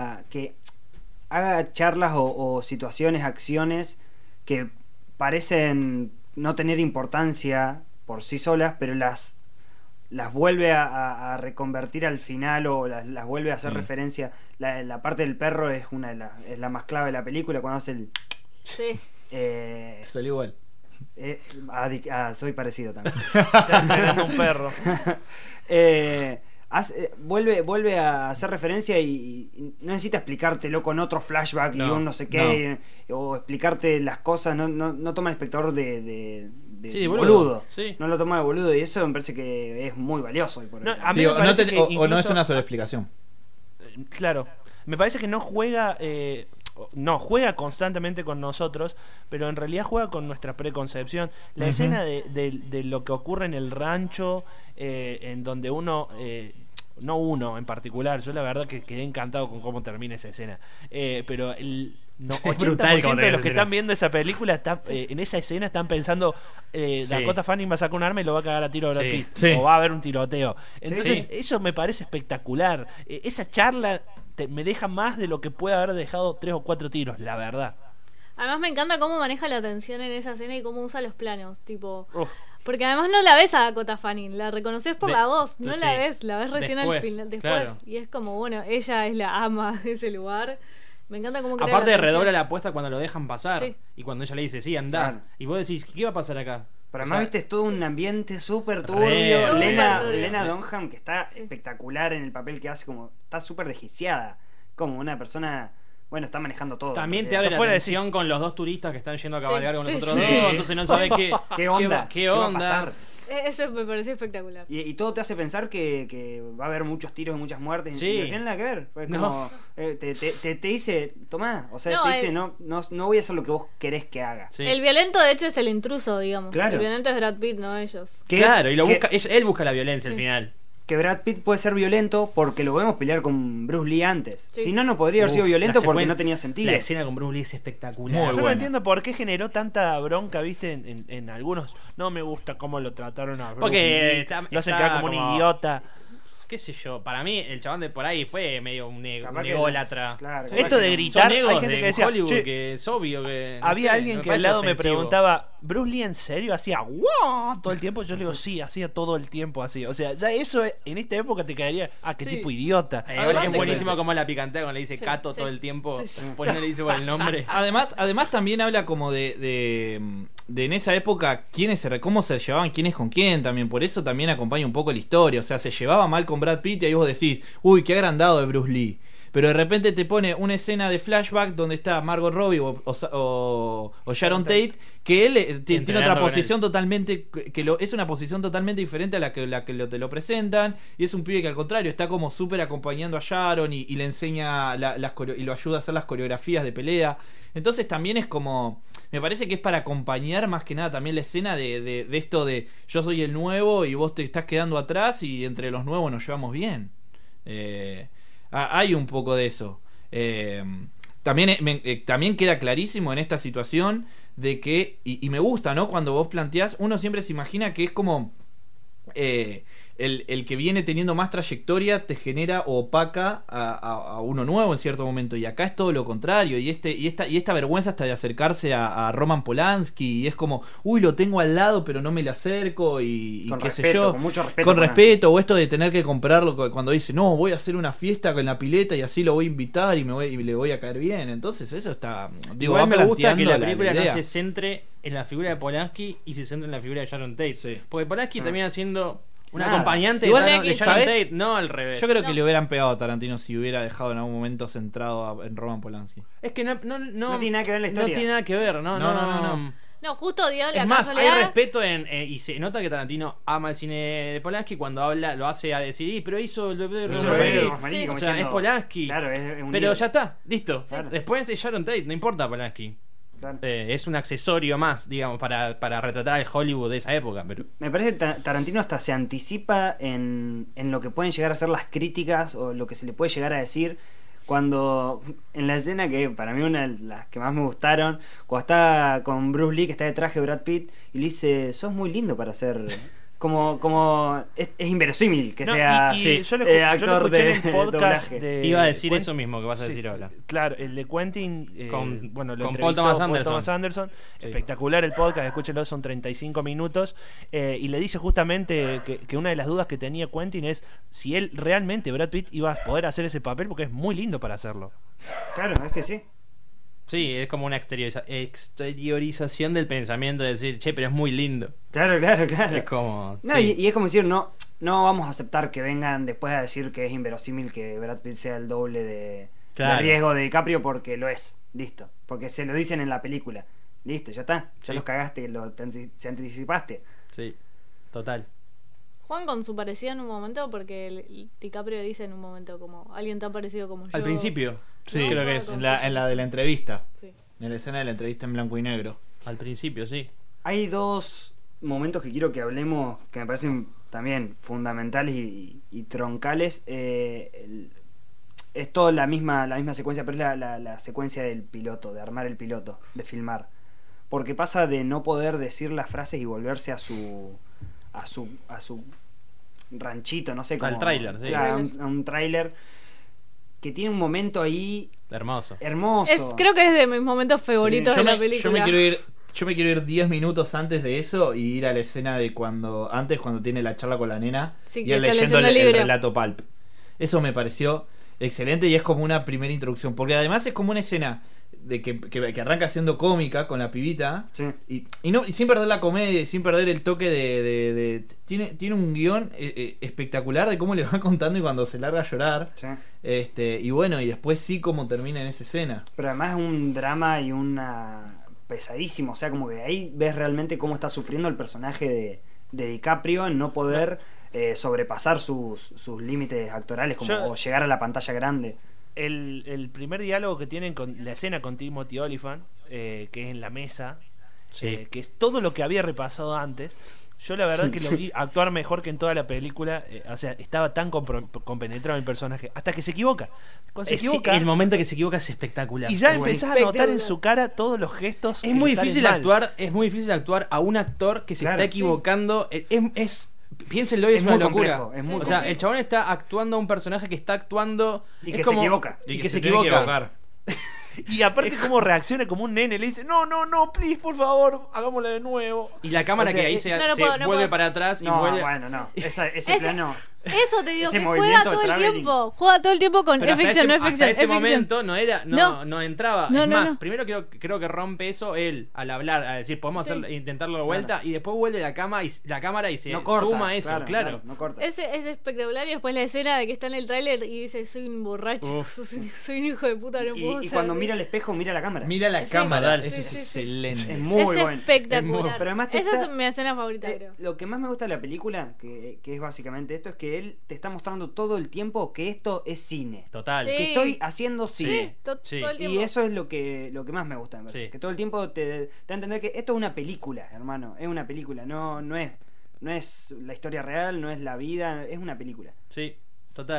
haga charlas o situaciones, acciones que parecen no tener importancia por sí solas, pero las vuelve a reconvertir al final o las vuelve a hacer Sí. referencia. La parte del perro es es la más clave de la película, cuando hace el... Sí. eh, Te salió igual. soy parecido también. Está entrenando un perro. Vuelve a hacer referencia y no necesita explicártelo con otro flashback y No, un no sé qué, o explicarte las cosas. No toma el espectador de Sí, de boludo. boludo. Sí. No lo toma de boludo, y eso me parece que es muy valioso hoy por hoy. No, a mí Sí, me parece que o no es incluso- una sola explicación. Claro, me parece que no juega, juega constantemente con nosotros, pero en realidad juega con nuestra preconcepción. La Ujú. escena de lo que ocurre en el rancho, en donde uno, no uno en particular, yo la verdad que quedé encantado con cómo termina esa escena, pero Es 80% brutal cómo de termina los que esa están escena. viendo esa película en esa escena están pensando Dakota Fanning va a sacar un arma y lo va a cagar a tiro ahora Sí. sí, Sí. o va a haber un tiroteo. Entonces Sí. eso me parece espectacular. Esa charla me deja más de lo que puede haber dejado 3 o 4 tiros, la verdad. Además me encanta cómo maneja la tensión en esa escena y cómo usa los planos, tipo... Uf. Porque además no la ves a Dakota Fanning, la reconoces por la voz, no sí. la ves recién Después, al final, después. claro. Y es como, bueno, ella es la ama de ese lugar. Me encanta cómo crea Aparte la tensión. redobla la apuesta cuando lo dejan pasar. Sí. Y cuando ella le dice, sí, anda. Claro. Y vos decís, ¿qué va a pasar acá? Pero O además, sea, viste, es todo un ambiente súper turbio. Re, Lena turbio. Dunham, que está espectacular en el papel que hace, como está súper desquiciada. Como una persona, bueno, está manejando todo. También te Porque- abre la fuera de tensión con los dos turistas que están yendo a cabalgar Sí, con sí, nosotros sí. dos. Sí. Entonces no sabes ¿Qué onda? ¿Qué va a onda? pasar? Eso me pareció espectacular. Y todo te hace pensar que va a haber muchos tiros y muchas muertes. Sí. Y al final nada que ver. Pues No. como, te dice, tomá. O sea, No, te dice, el- no voy a hacer lo que vos querés que haga. Sí. El violento, de hecho, es el intruso, digamos. Claro. El violento es Brad Pitt, no ellos. Que- Claro, y lo que- busca, él busca la violencia al final. Que Brad Pitt puede ser violento porque lo vemos pelear con Bruce Lee antes. Sí. Si no, no podría haber sido Uf, violento la porque secuen- no tenía sentido. La escena con Bruce Lee es espectacular. Muy Yo no buena. entiendo por qué generó tanta bronca, viste, en algunos. No me gusta cómo lo trataron a Bruce Porque Lee. está- Lo hacen está quedar como un como- idiota. Qué sé yo, para mí el chabón de por ahí fue medio un Capaz que- ególatra. claro, Capaz Esto que de son gritar, hay egos gente de que decía, Hollywood "Che, que es obvio que no Había sé, alguien me que al parece lado me ofensivo. preguntaba, ¿Bruce Lee en serio hacía wow todo el tiempo? Yo le digo, sí, hacía todo el tiempo así. O sea, ya eso en esta época te quedaría, qué Sí. tipo idiota. Es buenísimo como la picantea cuando le dice Sí, Cato sí. todo el tiempo. Sí, sí. Pues no le dice por el nombre. Además también habla como de en esa época cómo se llevaban quiénes con quién también. Por eso también acompaña un poco la historia. O sea, se llevaba mal con Brad Pitt y ahí vos decís, uy, qué agrandado de Bruce Lee. Pero de repente te pone una escena de flashback donde está Margot Robbie o Sharon Tate, que él tiene Entrenando otra con posición totalmente, es una posición totalmente diferente a la que te lo presentan, y es un pibe que al contrario está como súper acompañando a Sharon y le enseña y lo ayuda a hacer las coreografías de pelea. Entonces también es como, me parece que es para acompañar más que nada también la escena de esto de yo soy el nuevo y vos te estás quedando atrás y entre los nuevos nos llevamos bien. Hay un poco de eso. También queda clarísimo en esta situación de que, y me gusta, ¿no? Cuando vos planteás, uno siempre se imagina que es como el que viene teniendo más trayectoria te genera o opaca a uno nuevo en cierto momento. Y acá es todo lo contrario. Y esta vergüenza hasta de acercarse a Roman Polanski. Y es como, uy, lo tengo al lado, pero no me le acerco. Y Con qué sé respeto, yo. con mucho respeto. Con respeto. O esto de tener que comprarlo cuando dice, no, voy a hacer una fiesta con la pileta y así lo voy a invitar y le voy a caer bien. Entonces eso está... Igual va me gusta que planteando la película no idea. se centre en la figura de Polanski y se centre en la figura de Sharon Tate. Sí. Porque Polanski termina siendo un Nada. acompañante Igual, de Sharon ¿sabes? Tate, no al revés. Yo creo que No. le hubieran pegado a Tarantino si hubiera dejado en algún momento centrado en Roman Polanski. Es que no No tiene nada que ver en la historia. No tiene nada que ver, No. No, justo dio la Es más, hay casualidad. respeto y se nota que Tarantino ama el cine de Polanski cuando habla, lo hace a decir, pero hizo el bebé de Pero Rosemary". eso es Rosemary, Sí. como O sea, diciendo, es Polanski. Claro, es un Pero ídolo. ya está, listo. Claro. Después es Sharon Tate, no importa Polanski. Claro. Es un accesorio más, digamos, para retratar el Hollywood de esa época. Pero Me parece que Tarantino hasta se anticipa en lo que pueden llegar a ser las críticas o lo que se le puede llegar a decir cuando en la escena que para mí una de las que más me gustaron, cuando está con Bruce Lee que está de traje de Brad Pitt y le dice, sos muy lindo para ser como es inverosímil que No, sea y yo lo actor escuché de en el podcast doblaje. de iba a decir Quentin- eso mismo que vas a Sí, decir ahora. Claro, el de Quentin Con- bueno, lo con entrevistó Paul Thomas Anderson. Sí. Espectacular el podcast, escúchenlo, son 35 minutos y le dice justamente que una de las dudas que tenía Quentin es si él realmente, Brad Pitt, iba a poder hacer ese papel porque es muy lindo para hacerlo. Claro, es que sí. Sí, es como una exteriorización del pensamiento de decir, che, pero es muy lindo. Claro. Es como... No, sí. y es como decir, no vamos a aceptar que vengan después a decir que es inverosímil que Brad Pitt sea el doble de Claro. riesgo de DiCaprio porque lo es, listo. Porque se lo dicen en la película. Listo, ya está. Ya Sí. los cagaste, se anticipaste. Sí, total. Juan con su parecido en un momento, porque el DiCaprio dice en un momento como alguien tan parecido como yo. Al principio. Sí, No, creo no, que es no. en la de la entrevista. Sí. En la escena de la entrevista en blanco y negro. Al principio, sí. Hay dos momentos que quiero que hablemos que me parecen también fundamentales y troncales. Es toda la misma secuencia, pero es la secuencia del piloto, de armar el piloto, de filmar. Porque pasa de no poder decir las frases y volverse a su ranchito, no sé Al cómo. tráiler, sí. Claro, a un tráiler que tiene un momento ahí Hermoso. hermoso. Creo que es de mis momentos favoritos Yo de la me película. quiero ir 10 minutos antes de eso y ir a la escena de cuando tiene la charla con la nena Sí, y que él está leyendo leyendo el el libro. relato pulp. Eso me pareció excelente y es como una primera introducción, porque además es como una escena de que arranca siendo cómica con la pibita Sí. y sin perder la comedia y sin perder el toque tiene un guión espectacular de cómo le va contando y cuando se larga a llorar. Sí. Y bueno, y después sí como termina en esa escena. Pero además es un drama y una pesadísimo, o sea, como que ahí ves realmente cómo está sufriendo el personaje de DiCaprio en no poder sobrepasar sus límites actorales o llegar a la pantalla grande. El primer diálogo que tienen con la escena con Timothy Olyphant, que es en la mesa, Sí. que es todo lo que había repasado antes. Yo la verdad que lo vi actuar mejor que en toda la película. O sea, estaba tan compenetrado en el personaje hasta que se equivoca. Cuando se equivoca El momento que se equivoca es espectacular. y ya Es empezás a buenísimo. notar en su cara todos los gestos. Es que muy le salen difícil mal. actuar, es muy difícil actuar a un actor que se Claro, está equivocando. Piénsenlo, es Es una muy locura. complejo, es muy o sea, complejo. el chabón está actuando a un personaje que está actuando Y es que se equivoca. y que se tiene que equivoca. equivocar. Y aparte cómo reacciona como un nene, le dice, no, please, por favor, hagámoslo de nuevo. Y la cámara O sea, que ahí es- se, No, no se puedo, no vuelve puedo. para atrás y No, vuelve. bueno, no. Ese Ese- plano. Eso te digo, Ese que juega movimiento todo el traveling. tiempo. Juega todo el tiempo con Pero es ficción, no es ficción. hasta ese es ficción. momento No. no entraba. No, es no, más, no. primero creo que rompe eso él al hablar, a decir, podemos Sí. intentarlo de vuelta, y después vuelve la cámara y se No corta. suma eso, claro. No corta. Es espectacular y después la escena de que está en el tráiler y dice, soy un borracho, Uf. soy un hijo de puta, no puedo Y ser cuando así". mira al espejo, mira la cámara. Mira la Sí, cámara, total. eso Sí, es sí, sí. excelente. Es muy Es bueno. espectacular. Pero además te Esa está- es mi escena favorita, creo. Lo que más me gusta de la película, que es básicamente esto, es que él te está mostrando todo el tiempo que esto es cine. Total. Sí. Que estoy haciendo cine. Sí. Todo el tiempo. Y eso es lo que más me gusta, me parece. Sí. Que todo el tiempo te da a entender que esto es una película, hermano. Es una película, no es la historia real, no es la vida, es una película. Sí, total.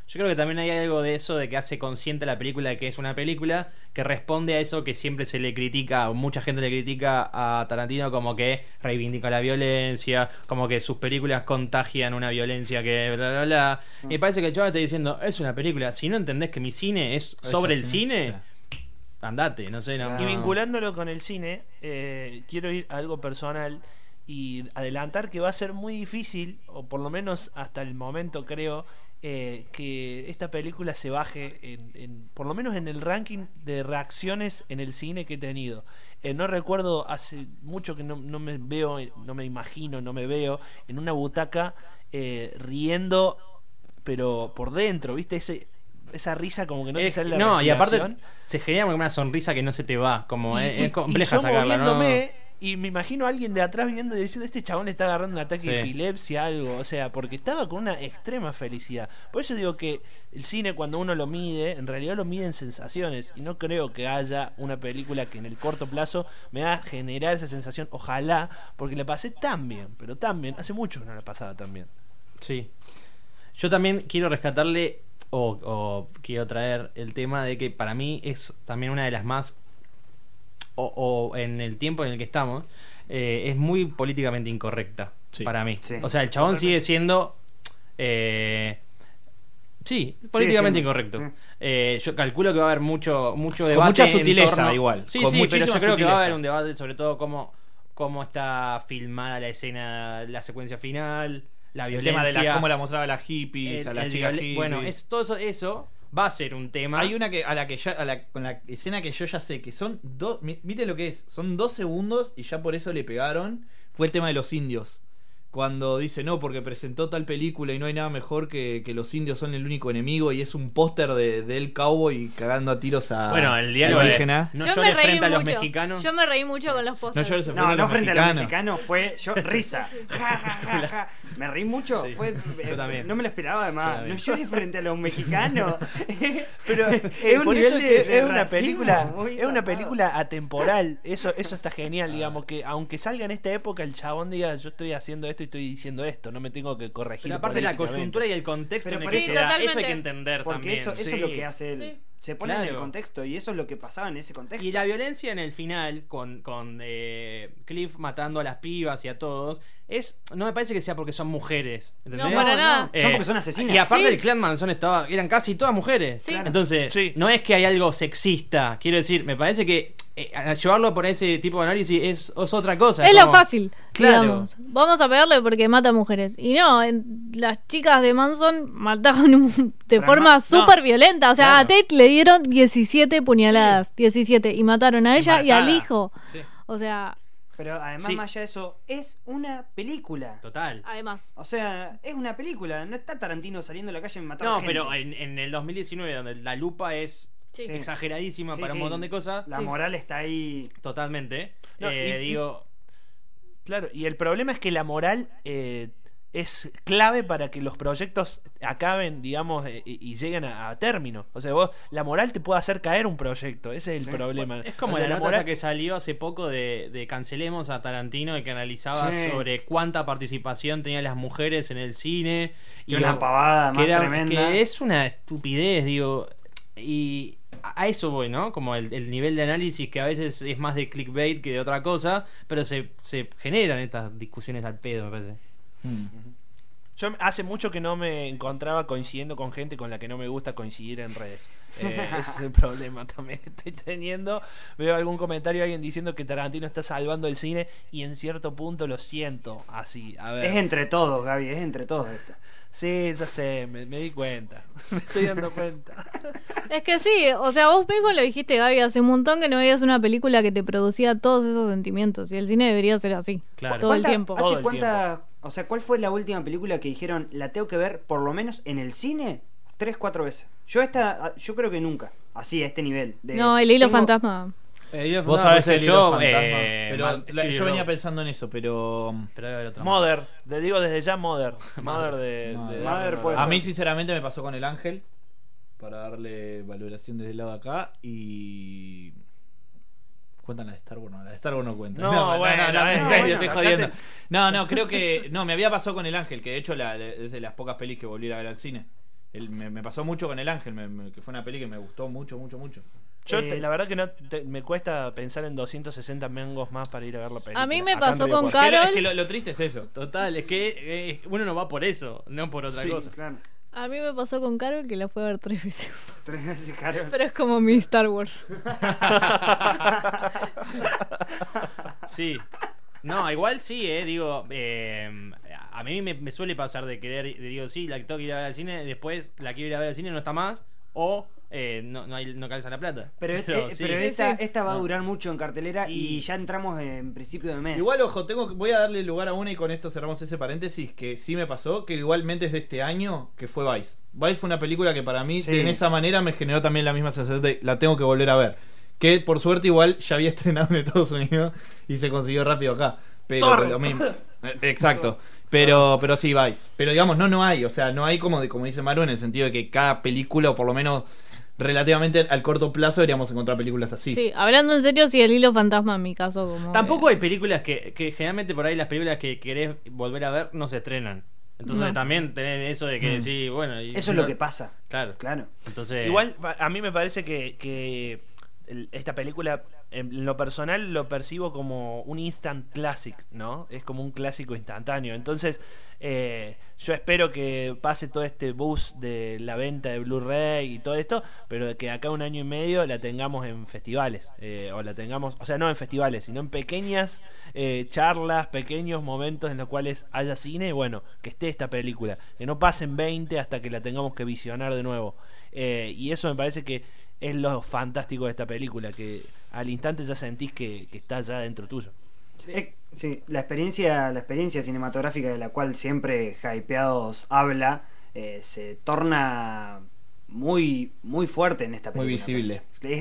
Yo creo que también hay algo de eso de que hace consciente la película de que es una película que responde a eso que siempre se le critica, o mucha gente le critica a Tarantino, como que reivindica la violencia, como que sus películas contagian una violencia que bla bla bla. Sí. Me parece que el chaval está diciendo, es una película, si no entendés que mi cine es sobre el así, cine, sí. andate, no sé, no. Claro. Y vinculándolo con el cine, quiero ir a algo personal y adelantar que va a ser muy difícil, o por lo menos hasta el momento creo, que esta película se baje por lo menos en el ranking de reacciones en el cine que he tenido. No recuerdo, hace mucho que no me veo, no me imagino, no me veo en una butaca riendo, pero por dentro, ¿viste? Esa risa como que no te sale la No, y aparte respiración. se genera como una sonrisa que no se te va, como Y es compleja y yo sacarla, ¿no? moviéndome, y me imagino a alguien de atrás viendo y diciendo, este chabón le está agarrando un ataque de Sí. epilepsia, algo, o sea, porque estaba con una extrema felicidad. Por eso digo que el cine, cuando uno lo mide, en realidad lo mide en sensaciones, y no creo que haya una película que en el corto plazo me haga generar esa sensación, ojalá, porque la pasé tan bien, pero tan bien, hace mucho que no la pasaba tan bien. Sí. Yo también quiero rescatarle o quiero traer el tema de que para mí es también una de las más o en el tiempo en el que estamos es muy políticamente incorrecta para mí. Sí. O sea, el chabón sigue siendo políticamente incorrecto. Sí. Yo calculo que va a haber mucho debate Con mucha en sutileza torno- igual. Sí, Con sí, pero yo muchísima creo que va a sutileza. haber un debate sobre todo cómo está filmada la escena, la secuencia final, la El violencia, tema de cómo la mostraba a las hippies, a las chicas hippies. bueno, todo eso va a ser un tema. Hay una con la escena que yo ya sé que son ¿viste lo que es? Son 2 segundos y ya por eso le pegaron. Fue el tema de los indios. Cuando dice no, porque presentó tal película y no hay nada mejor que los indios son el único enemigo, y es un póster de el cowboy cagando a tiros a Bueno, el diálogo al de indígena. no Yo llores me reí frente a los mucho. mexicanos. Yo me reí mucho con los No pósters. llores No, frente a no los frente a los mexicanos. mexicanos, fue yo risa. Ja, ja, ja, ja. Me reí mucho, Sí. fue Yo también. no me lo esperaba Yo además. también. No llores frente a los mexicanos. Pero Es un por nivel eso de es una racismo película, muy es una zarpado. película atemporal. Eso está genial, digamos, que aunque salga en esta época, el chabón diga, yo estoy haciendo esto y estoy diciendo esto, no me tengo que corregir. Pero aparte la políticamente. coyuntura y el contexto Pero en el por que eso- se da, totalmente. eso hay que entender Porque también. eso es sí. lo que hace él. Sí. Se pone en el Claro. contexto y eso es lo que pasaba en ese contexto. Y la violencia en el final, con Cliff matando a las pibas y a todos, no me parece que sea porque son mujeres. ¿entendés? No, para nada. Son porque son asesinas. Y aparte Sí. el clan Manson eran casi todas mujeres. Sí. Claro. Entonces, Sí. no es que hay algo sexista. Quiero decir, me parece que al llevarlo por ese tipo de análisis es otra cosa. Es lo como- fácil, Claro. digamos. Vamos a pegarle porque mata mujeres. Y no, las chicas de Manson mataron de Pero forma no, súper violenta. O sea, claro. a Tate le dieron 17 puñaladas. 17. Y mataron a ella y al Embarazada. hijo. Sí, O sea, Pero además, Sí. más allá de eso, es una película. total. además. O sea, es una película. No está Tarantino saliendo a la calle y matando No, gente. pero en el 2019, donde la lupa es Sí. exageradísima Sí, para sí. un montón de cosas, La Sí. moral está ahí. totalmente. No, Digo, Claro, y el problema es que la moral es clave para que los proyectos acaben, digamos, y lleguen a término. O sea, la moral te puede hacer caer un proyecto, ese es el Sí. problema. es como O sea, la nota moral- esa que salió hace poco de Cancelemos a Tarantino, y que analizaba Sí. sobre cuánta participación tenían las mujeres en el cine. Que una pavada más tremenda. Que es una estupidez, digo. Y a eso voy, ¿no? Como el nivel de análisis que a veces es más de clickbait que de otra cosa, pero se generan estas discusiones al pedo, me parece. Yo hace mucho que no me encontraba coincidiendo con gente con la que no me gusta coincidir en redes. Ese es el problema también que estoy teniendo. Veo algún comentario de alguien diciendo que Tarantino está salvando el cine, y en cierto punto lo siento así. A ver. Es entre todos, Gaby, es entre todos esto. Sí, ya sé, me di cuenta. Me estoy dando cuenta. Es que sí, o sea, vos mismo lo dijiste, Gaby, hace un montón que no veías una película que te producía todos esos sentimientos. Y el cine debería ser así. Claro. Todo el ¿Cuánta- tiempo. Todo ¿Hace el cuánta? O sea, ¿cuál fue la última película que dijeron la tengo que ver por lo menos en el cine 3-4 veces? Yo creo que nunca. Así, a este nivel. No, el hilo tengo- fantasma. Vos sabés que yo, yo, yo venía pensando. pensando en eso, pero Pero debe haber otro. Mother, te digo desde ya Mother. Mother de Mother puede a ser. mí sinceramente me pasó con El Ángel, para darle valoración desde el lado de acá. Y cuentan la de Star Wars, no, la de Star Wars no cuenta. No, bueno, en no, serio, bueno, estoy acá jodiendo. te- No, creo que no, me había pasado con El Ángel, que de hecho es de las pocas pelis que volví a ver al cine. Me pasó mucho con El Ángel, que fue una peli que me gustó mucho. Yo la verdad que me cuesta pensar en 260 mangos más para ir a ver la película. A mí me Acá en pasó Río con Cuarto. Carol. Es que lo triste es eso. Total, es que uno no va por eso, no por otra Sí, cosa. claro. A mí me pasó con Carol que la fue a ver 3 veces. 3 veces Carol. Pero es como mi Star Wars. Sí. No, igual sí, digo, a mí me suele pasar de querer, digo, sí, la tengo que ir a ver al cine, después la quiero ir a ver al cine, no está más, o no calza la plata. Pero sí. esta va a durar mucho en cartelera y ya entramos en principio de mes. Igual, ojo, voy a darle lugar a una y con esto cerramos ese paréntesis que sí me pasó, que igualmente es de este año, que fue Vice. Vice fue una película que para mí, Sí. en esa manera, me generó también la misma sensación de la tengo que volver a ver. Que por suerte igual ya había estrenado en Estados Unidos y se consiguió rápido acá. Pero lo mismo. Exacto. Pero sí, Vice. Pero digamos, no hay. O sea, no hay como dice Maru, en el sentido de que cada película, o por lo menos relativamente al corto plazo, deberíamos encontrar películas así. Sí, hablando en serio, sí, el hilo fantasma en mi caso. Como Tampoco hay películas que generalmente por ahí las películas que querés volver a ver no se estrenan. Entonces No. también tenés eso de que sí, bueno. Eso es lo que pasa. Claro. Claro. Entonces. Igual, a mí me parece que esta película, en lo personal, lo percibo como un instant classic, ¿no? Es como un clásico instantáneo. Entonces, yo espero que pase todo este buzz de la venta de Blu-ray y todo esto, pero de que acá 1 año y medio la tengamos en festivales. O la tengamos, o sea, no en festivales, sino en pequeñas charlas, pequeños momentos en los cuales haya cine. Bueno, que esté esta película. Que no pasen 20 hasta que la tengamos que visionar de nuevo. Y eso me parece que es lo fantástico de esta película, que al instante ya sentís que está ya dentro tuyo. Sí, la experiencia cinematográfica de la cual siempre Hypeados habla se torna muy fuerte en esta película. Muy visible.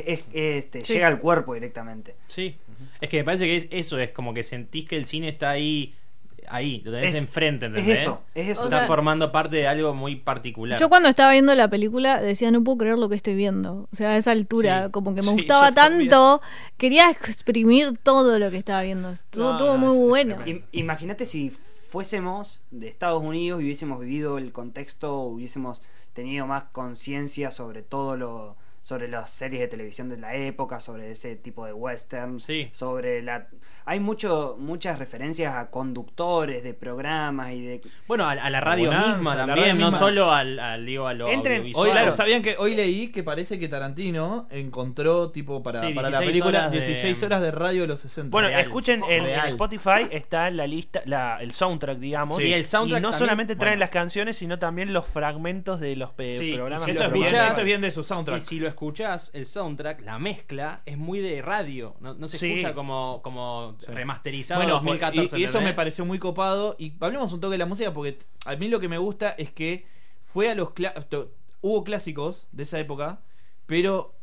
Sí. Llega al cuerpo directamente. Sí. Es que me parece que eso es como que sentís que el cine está ahí, lo tenés enfrente, ¿entendés? Es eso. O Está sea, formando parte de algo muy particular. Yo cuando estaba viendo la película decía, no puedo creer lo que estoy viendo. O sea, a esa altura, Sí. como que me Sí, gustaba yo también. tanto, quería exprimir todo lo que estaba viendo. Estuvo muy es bueno. tremendo. Imagínate si fuésemos de Estados Unidos y hubiésemos vivido el contexto, hubiésemos tenido más conciencia sobre sobre las series de televisión de la época, sobre ese tipo de westerns, Sí. sobre hay muchas referencias a conductores de programas y de Bueno, a la radio Bonanza, misma la también, radio no misma. solo al digo, a lo Entren, audiovisual. Hoy, Claro. ¿sabían que hoy leí que parece que Tarantino encontró tipo para Sí, la 16 película horas de- 16 horas de radio de los 60? Bueno, Real. escuchen, en Real. Spotify está la lista, el soundtrack, digamos. Sí, el soundtrack y no también, solamente traen bueno. las canciones, sino también los fragmentos de los Sí, programas. y si eso, lo es bien, escuchás- eso es bien de su Y soundtrack. si lo escuchás, el soundtrack, la mezcla es muy de radio. No se Sí. escucha como Sí. remasterizado Bueno, 2014. y eso ¿entendés? me pareció muy copado. Y hablemos un toque de la música porque a mí lo que me gusta es que fue a los hubo clásicos de esa época, pero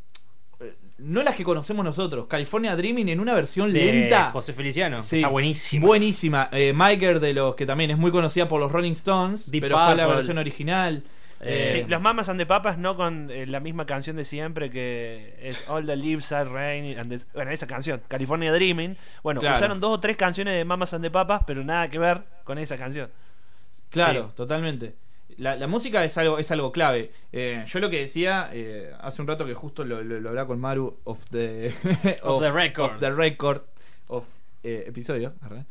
no las que conocemos nosotros. California Dreaming en una versión De lenta. José Feliciano. Sí, Está buenísimo. Buenísima. Miker, de los que también es muy conocida por los Rolling Stones, Deep pero fue la Purple. versión original. Sí, los Mamas and the Papas no con la misma canción de siempre que es All the Leaves Are Raining bueno, esa canción, California Dreaming. Bueno, Claro. usaron 2 o 3 canciones de Mamas and the Papas, pero nada que ver con esa canción. Claro, Sí. totalmente. La música es algo clave. Yo lo que decía hace un rato que justo lo hablaba con Maru of the record of episodio arre.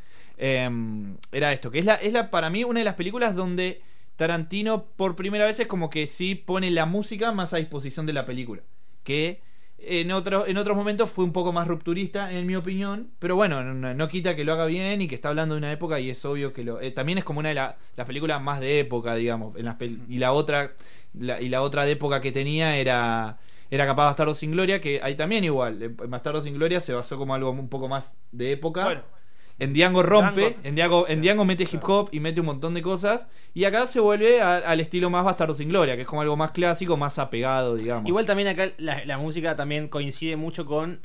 Era esto, que es la para mí una de las películas donde Tarantino por primera vez es como que sí pone la música más a disposición de la película, que en otros momentos fue un poco más rupturista en mi opinión, pero bueno, no quita que lo haga bien y que está hablando de una época y es obvio que también es como una de las películas más de época, digamos, y la otra de época que tenía era capaz Bastardo sin Gloria, que ahí también igual, en Bastardo sin Gloria se basó como algo un poco más de época. Bueno, En Django rompe, Django. en Django mete hip hop y mete un montón de cosas. Y acá se vuelve al estilo más Bastardo sin Gloria, que es como algo más clásico, más apegado, digamos. Igual también acá la música también coincide mucho con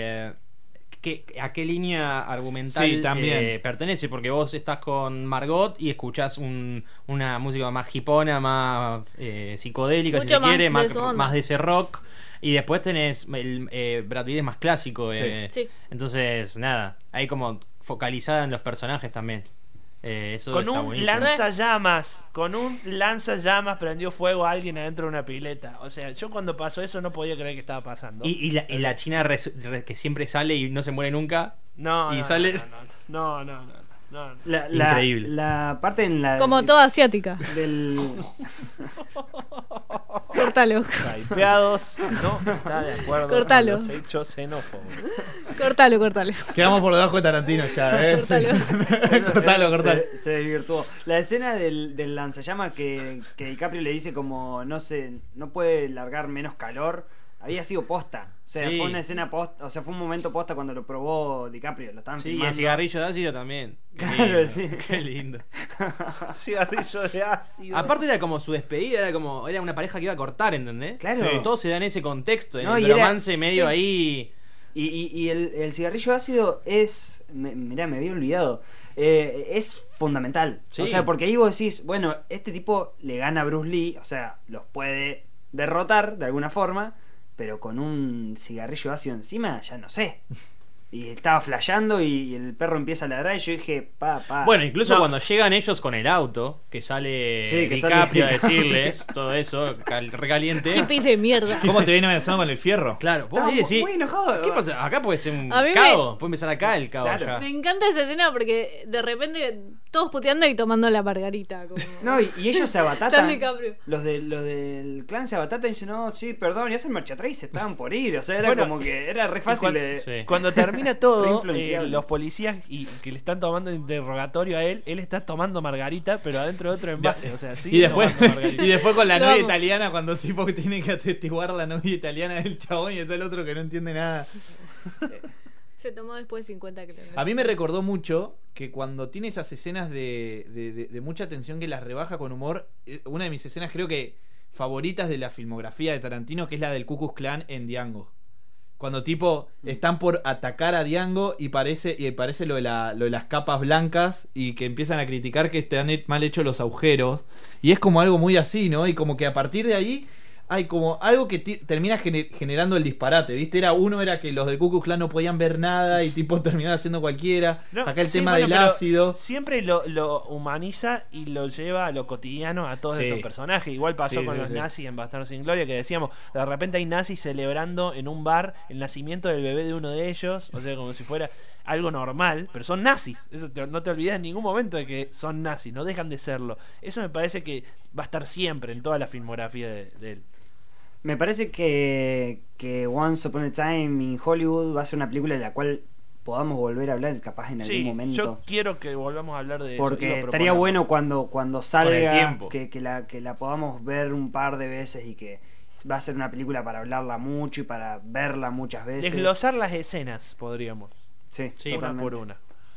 a qué línea argumental Sí, también. pertenece, porque vos estás con Margot y escuchás una música más hipona, más psicodélica, si Mucho se más quiere, de más, su onda. más de ese rock. Y después tenés Brad Pitt es más clásico. Sí. Entonces, nada, ahí como focalizada en los personajes también. Eso Con está un buenísimo. lanzallamas prendió fuego a alguien adentro de una pileta. O sea, yo cuando pasó eso no podía creer que estaba pasando. Y la china que siempre sale y no se muere nunca. No, y no, sale- no. Increíble. La parte en la. Como toda asiática. Del. Córtalo. Hypeados no está de acuerdo Cortalo. con los hechos xenófobos. Córtalo. Quedamos por debajo de Tarantino ya, Córtalo. cortalo. Se desvirtuó. La escena del lanzallamas que DiCaprio le dice como no puede largar menos calor, había sido posta. O sea, Sí. fue una escena posta, o sea, fue un momento posta cuando lo probó DiCaprio, lo estaban Sí, y filmando. el cigarrillo de ácido también. Qué Claro, lindo, sí. Qué lindo. Cigarrillo de ácido. Aparte era como su despedida, era una pareja que iba a cortar, ¿entendés? Claro. Sí. Todo se da en ese contexto, en No, el y era- romance medio sí. ahí. Y el cigarrillo ácido es. Mirá, me había olvidado. Es fundamental. Sí. O sea, porque ahí vos decís, bueno, este tipo le gana a Bruce Lee, o sea, los puede derrotar de alguna forma, pero con un cigarrillo ácido encima, ya no sé. Y estaba flasheando y el perro empieza a ladrar y yo dije, Bueno, incluso No. cuando llegan ellos con el auto, que sale Sí, que DiCaprio sale- a decirles todo eso, recaliente. Hippies de mierda. ¿Cómo te viene amenazando con el fierro? Claro, vos Estaba ahí decís, muy enojado. ¿qué pasa? Acá puede ser un A mí me- cabo, puede empezar acá el cabo Claro. ya. Me encanta esa escena porque de repente todos puteando y tomando la margarita. Como... No, y ellos se Tan abatatan. DiCaprio. Los del clan se abatatan y dicen, no, sí, perdón, y hacen marcha atrás y se estaban por ir. O sea, era Bueno, como que era re fácil de. Sí. Cuando termina Re todo, influenciable. los policías y que le están tomando interrogatorio a él está tomando margarita, pero adentro de otro envase. O sea, sí. Y después, margarita. y después con la Lo novia amo. italiana, cuando el tipo que tiene que atestiguar la novia italiana del chabón y está el otro que no entiende nada. Se tomó después 50 creo. A mí me recordó mucho que cuando tiene esas escenas de mucha tensión que las rebaja con humor, una de mis escenas creo que favoritas de la filmografía de Tarantino, que es la del Ku Klux Klan en Django. Cuando tipo están por atacar a Django y parece lo de las capas blancas y que empiezan a criticar que están mal hechos los agujeros. Y es como algo muy así, ¿no? Y como que a partir de ahí hay como algo que termina generando el disparate, ¿viste? Era que los del Ku Klux Klan no podían ver nada y tipo terminaban haciendo cualquiera. No, Acá el sí, tema bueno, del pero ácido. Siempre lo humaniza y lo lleva a lo cotidiano a todos Sí. estos personajes. Igual pasó Sí, con sí, los sí. nazis en Bastardos sin Gloria, que decíamos, de repente hay nazis celebrando en un bar el nacimiento del bebé de uno de ellos. O sea, como si fuera algo normal, pero son nazis. Eso no te olvides en ningún momento de que son nazis, no dejan de serlo. Eso me parece que va a estar siempre en toda la filmografía de él. Me parece que Once Upon a Time in Hollywood va a ser una película de la cual podamos volver a hablar capaz en algún Sí, momento. yo quiero que volvamos a hablar de eso. Porque y lo estaría proponemos. bueno cuando el salga tiempo. que la podamos ver un par de veces y que va a ser una película para hablarla mucho y para verla muchas veces. Desglosar las escenas, podríamos. Sí, Sí, Una totalmente. por una.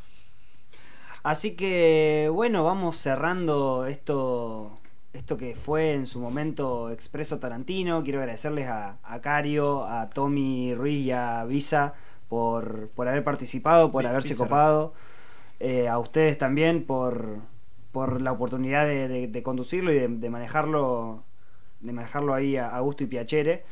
Así que bueno, vamos cerrando esto que fue en su momento Expreso Tarantino. Quiero agradecerles a Cario, a Tommy Ruiz y a Visa por haber participado, por haberse Visa. copado. A ustedes también por la oportunidad de conducirlo y de manejarlo ahí a gusto y piacere.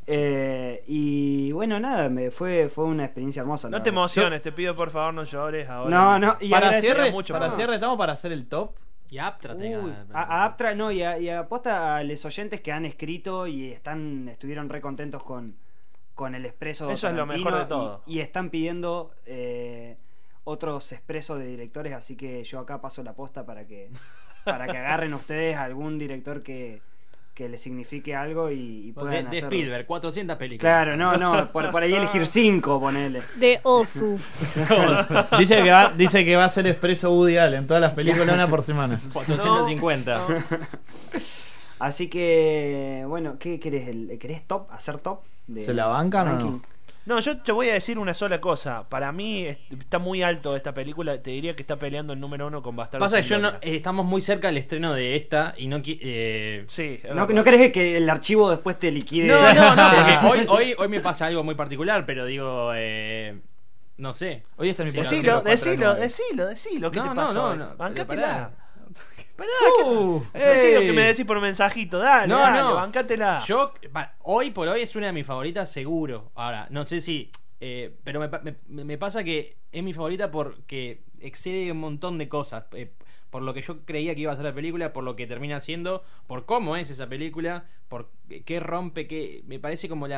Y bueno, nada, fue una experiencia hermosa. No la te verdad. emociones, te pido por favor no llores ahora. No, y Para agradecer cierre, mucho, para no. cierre, estamos para hacer el top. Y Aptra Uy, tenga- a Aptra no, y aposta a los oyentes que han escrito y estuvieron re contentos con el expreso. Eso es lo Tarantino mejor de todo. Y están pidiendo otros expresos de directores, así que yo acá paso la posta para que agarren ustedes a algún director que les signifique algo y puedan de hacerlo. Spielberg, 400 películas. Claro, no, por ahí elegir 5, ponele. De Osu. Dice que va a ser expreso Woody Allen en todas las películas, una por semana. 450. Así que, bueno, ¿qué querés? ¿Querés top? ¿Hacer top? ¿Se la bancan o no? ranking? No, yo te voy a decir una sola cosa. Para mí está muy alto esta película. Te diría que está peleando el número 1 con Bastardos Pasa que sin yo no, Gloria. estamos muy cerca del estreno de esta y no Sí, es ¿No verdad. crees que el archivo después te liquide? No, porque hoy me pasa algo muy particular, pero digo, no sé. Hoy está mi Sí, posición. Decilo. ¿Qué No, te pasa no, hoy? no, Bancátela. pará. Decí lo que me decís por mensajito. Dale, No, dale, no. bancátela. Hoy por hoy es una de mis favoritas, seguro. Ahora, no sé si Pero me pasa que es mi favorita porque excede un montón de cosas. Por lo que yo creía que iba a ser la película, por lo que termina siendo, por cómo es esa película, por qué rompe, que me parece como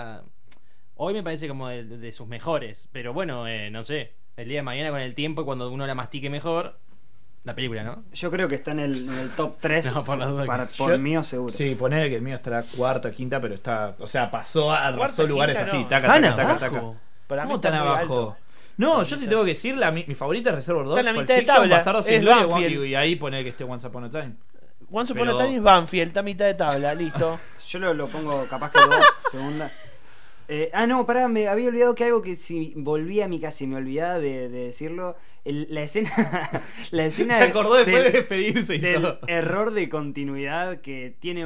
hoy me parece como de sus mejores. Pero bueno, no sé, el día de mañana con el tiempo y cuando uno la mastique mejor, la película, ¿no? Yo creo que está en el top 3 No, por la duda por mío seguro. Sí, poner que el mío estará cuarta, quinta, pero está, o sea, arrasó Cuarta, lugares quinta, así, no. taca, ¿Tan taca, taca, abajo? taca. Para mí ¿Cómo tan está muy abajo? alto. No, yo sí tengo que decir, mi favorita es Reservoir Dogs, Está en la Pulp mitad de Fiction, tabla, Bastardos sin es Gloria, Banfield. y ahí poner que esté Once Upon a Time. Once Upon Pero- a Time es Banfield, está a mitad de tabla, listo. Yo lo pongo capaz que 2, segunda. No, pará, me había olvidado que algo que si volvía a mi casa y me olvidaba de decirlo. La escena. La escena Se acordó después de del- despedirse y del todo. error de continuidad que tiene.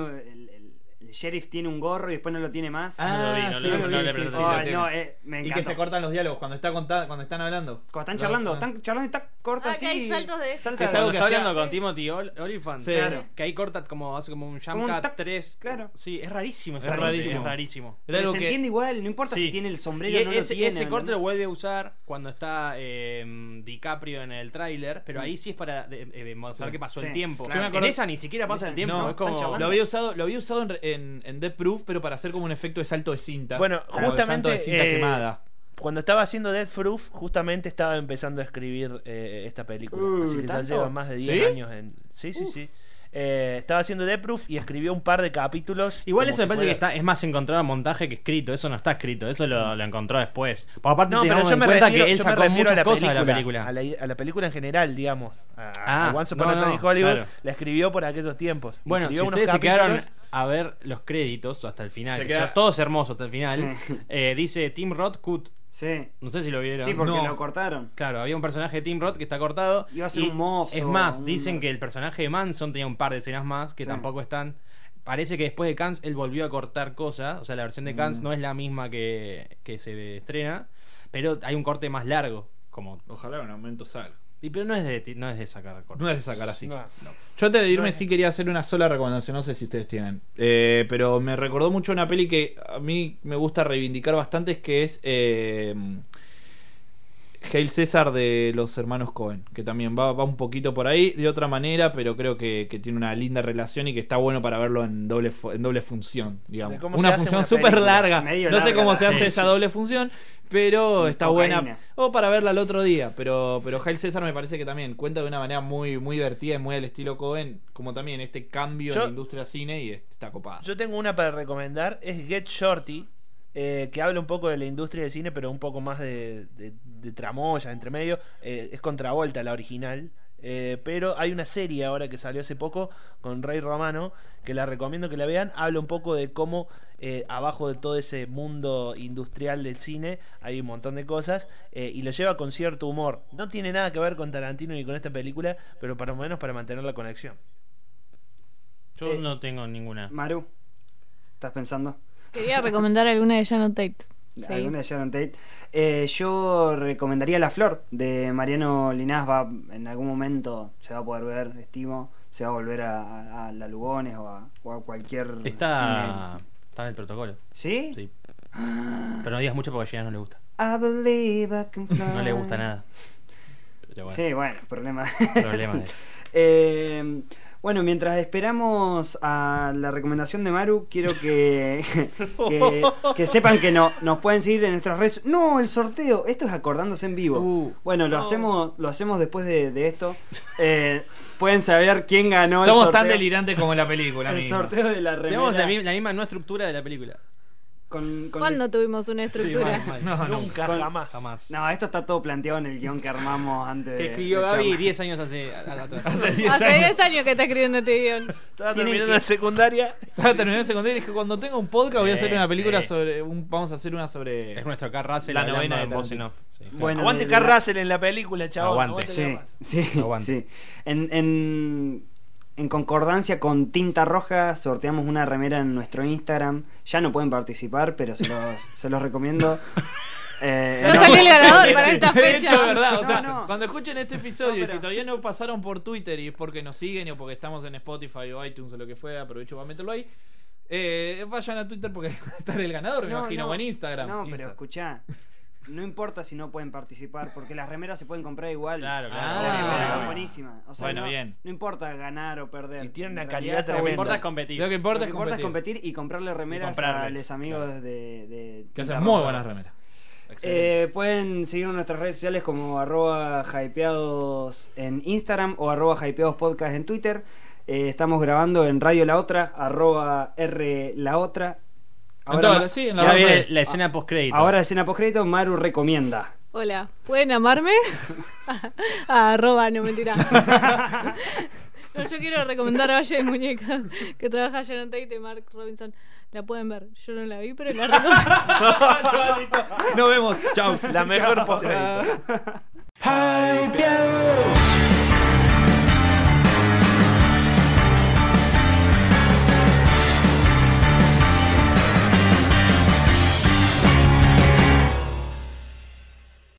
El sheriff tiene un gorro y después no lo tiene más. no lo vi, no sí, lo vi, sí, no le sí, presté sí, atención. lo Ay, tengo. no, me Y encantó. que se cortan los diálogos cuando están hablando. Cuando están No, charlando, no. están charlando y está corta Ah, así. que hay saltos de eso. salta Que es de- algo Cuando que está hacía- hablando con Timothy Olyphant, Sí. Claro. que ahí corta hace como un jump Como un cut tac, 3. claro. Sí, es rarísimo. Es rarísimo. Es rarísimo. Era Pero algo se que entiende igual, no importa Sí. si tiene el sombrero Y o no lo tiene. ese corte ¿entendés? lo vuelve a usar cuando está DiCaprio en el tráiler, pero ahí sí es para mostrar Sí. que pasó Sí, el tiempo. claro. Yo me En acuerdo- esa ni siquiera pasa el tiempo. No, es como... están charlando. Lo había usado en Death Proof, pero para hacer como un efecto de salto de cinta. Bueno, Como de justamente, salto de cinta quemada. Cuando estaba haciendo Death Proof, justamente estaba empezando a escribir esta película. Así que ya ¿tanto? lleva más de 10 ¿Sí? años en. Sí. Estaba haciendo Death Proof y escribió un par de capítulos. Igual como eso me si parece que fuera- es más encontrado en montaje que escrito. Eso no está escrito, eso lo encontró después. Por aparte, No, pero tengamos yo en me cuenta refiero, que él yo me sacó refiero muchas a la cosas película, de la película. a la película en general, digamos. A Once Upon a no, Time in Hollywood, claro. la escribió por aquellos tiempos. Bueno, si Escribió unos ustedes se quedaron capítulos- a ver los créditos hasta el final, Se que queda- sea, todo es hermoso hasta el final, Sí. dice Tim Roth cut. Sí. No sé si lo vieron. Sí, porque No. lo cortaron. Claro, había un personaje de Tim Roth que está cortado. Iba a ser un mozo, Es más, un- dicen que el personaje de Manson tenía un par de escenas más que Sí. tampoco están. Parece que después de Cannes él volvió a cortar cosas. O sea, la versión de Cannes no es la misma que se estrena. Pero hay un corte más largo. Como, Ojalá en un momento salga. pero no es de sacar corte. No es de sacar así. No. Yo antes de irme sí quería hacer una sola recomendación, no sé si ustedes tienen. Pero me recordó mucho una peli que a mí me gusta reivindicar bastante, es que es Hail César de los hermanos Cohen, que también va un poquito por ahí, de otra manera, pero creo que tiene una linda relación y que está bueno para verlo en doble función, digamos. De cómo se Una hace función una súper película. larga, Medio no sé larga cómo la- se hace sí, esa sí. doble función, pero está Cocaína. buena. O para verla al otro día, pero Hail César me parece que también cuenta de una manera muy, muy divertida y muy al estilo Cohen, como también este cambio en Yo- la industria del cine y está copada. Yo tengo una para recomendar, es Get Shorty, que habla un poco de la industria del cine, pero un poco más de tramoya, entre medio. Es con Travolta la original, pero hay una serie ahora que salió hace poco con Ray Romano, que la recomiendo que la vean. Habla un poco de cómo abajo de todo ese mundo industrial del cine hay un montón de cosas, y lo lleva con cierto humor. No tiene nada que ver con Tarantino ni con esta película, pero por lo menos para mantener la conexión. Yo no tengo ninguna. Maru, ¿estás pensando? Quería recomendar alguna de Shannon Tate. Sí. ¿Alguna de Sharon Tate? Yo recomendaría La Flor de Mariano Linás. En algún momento se va a poder ver, estimo. Se va a volver a la Lugones o a cualquier Está en el protocolo. cine. ¿Sí? Sí. Pero no digas mucho porque a Gina no le gusta. I believe I can fly. No le gusta nada. Pero bueno, Sí, bueno, problema. problema de él. Bueno, mientras esperamos a la recomendación de Maru, quiero que sepan que nos pueden seguir en nuestras redes. No, el sorteo. Esto es acordándose en vivo. Bueno, lo hacemos después de esto. Pueden saber quién ganó Somos el sorteo. tan delirantes como la película El misma. sorteo de la remera. Tenemos la misma no estructura de la película. con ¿Cuándo tuvimos una estructura? No, Nunca, Con- jamás. No, esto está todo planteado en el guión que armamos antes Que de escribió de Gaby charlar. 10 años atrás. Hace 10 Hace años. 10 años que está escribiendo este guión. Estaba Tienen terminando que- la secundaria. Estaba terminando el secundario y dije, cuando tenga un podcast voy a hacer una película Sí. sobre... vamos a hacer una sobre... Es nuestro Carl Russell La hablando novena en de voz en Tarantino. off. Sí. Bueno, Aguante de Carl la- Russell en la película, chabón. Aguante. Sí, Carl Russell. sí, Aguante. sí. En concordancia con Tinta Roja sorteamos una remera en nuestro Instagram. Ya no pueden participar, pero se los recomiendo. Ya salió el ganador para esta De hecho, fecha. es verdad. O No, sea, no. cuando escuchen este episodio No, y pero- si todavía no pasaron por Twitter y es porque nos siguen o porque estamos en Spotify o iTunes o lo que fue, aprovecho para meterlo ahí. Vayan a Twitter porque va a estar el ganador, me imagino, o en Instagram. No, pero escuchá. no importa si no pueden participar, porque las remeras se pueden comprar igual. Claro, claro. Las Ah, remeras bueno. están buenísimas. O sea, Bueno, no, bien. no importa ganar o perder. Y tienen una En calidad realidad está tremenda. Lo que importa bueno. es competir. Lo que importa Lo es que importa es competir. competir y comprarle remeras comprarles, a los amigos claro. de Que Tinta haces muy Roja. buenas remeras. Excelente. Pueden seguirnos en nuestras redes sociales como @hypeados en Instagram o @hypeadospodcast en Twitter. Estamos grabando en Radio La Otra, @RLaotra. Sí, en la Ya red. viene la escena post-crédito. Ahora escena postcrédito, Maru recomienda. Hola, ¿pueden amarme? No, mentira. No, yo quiero recomendar Valle de Muñecas, que trabaja Sharon Tate y Mark Robinson. La pueden ver. Yo no la vi, pero la recomiendo. Nos vemos. Chau. La mejor post-crédito.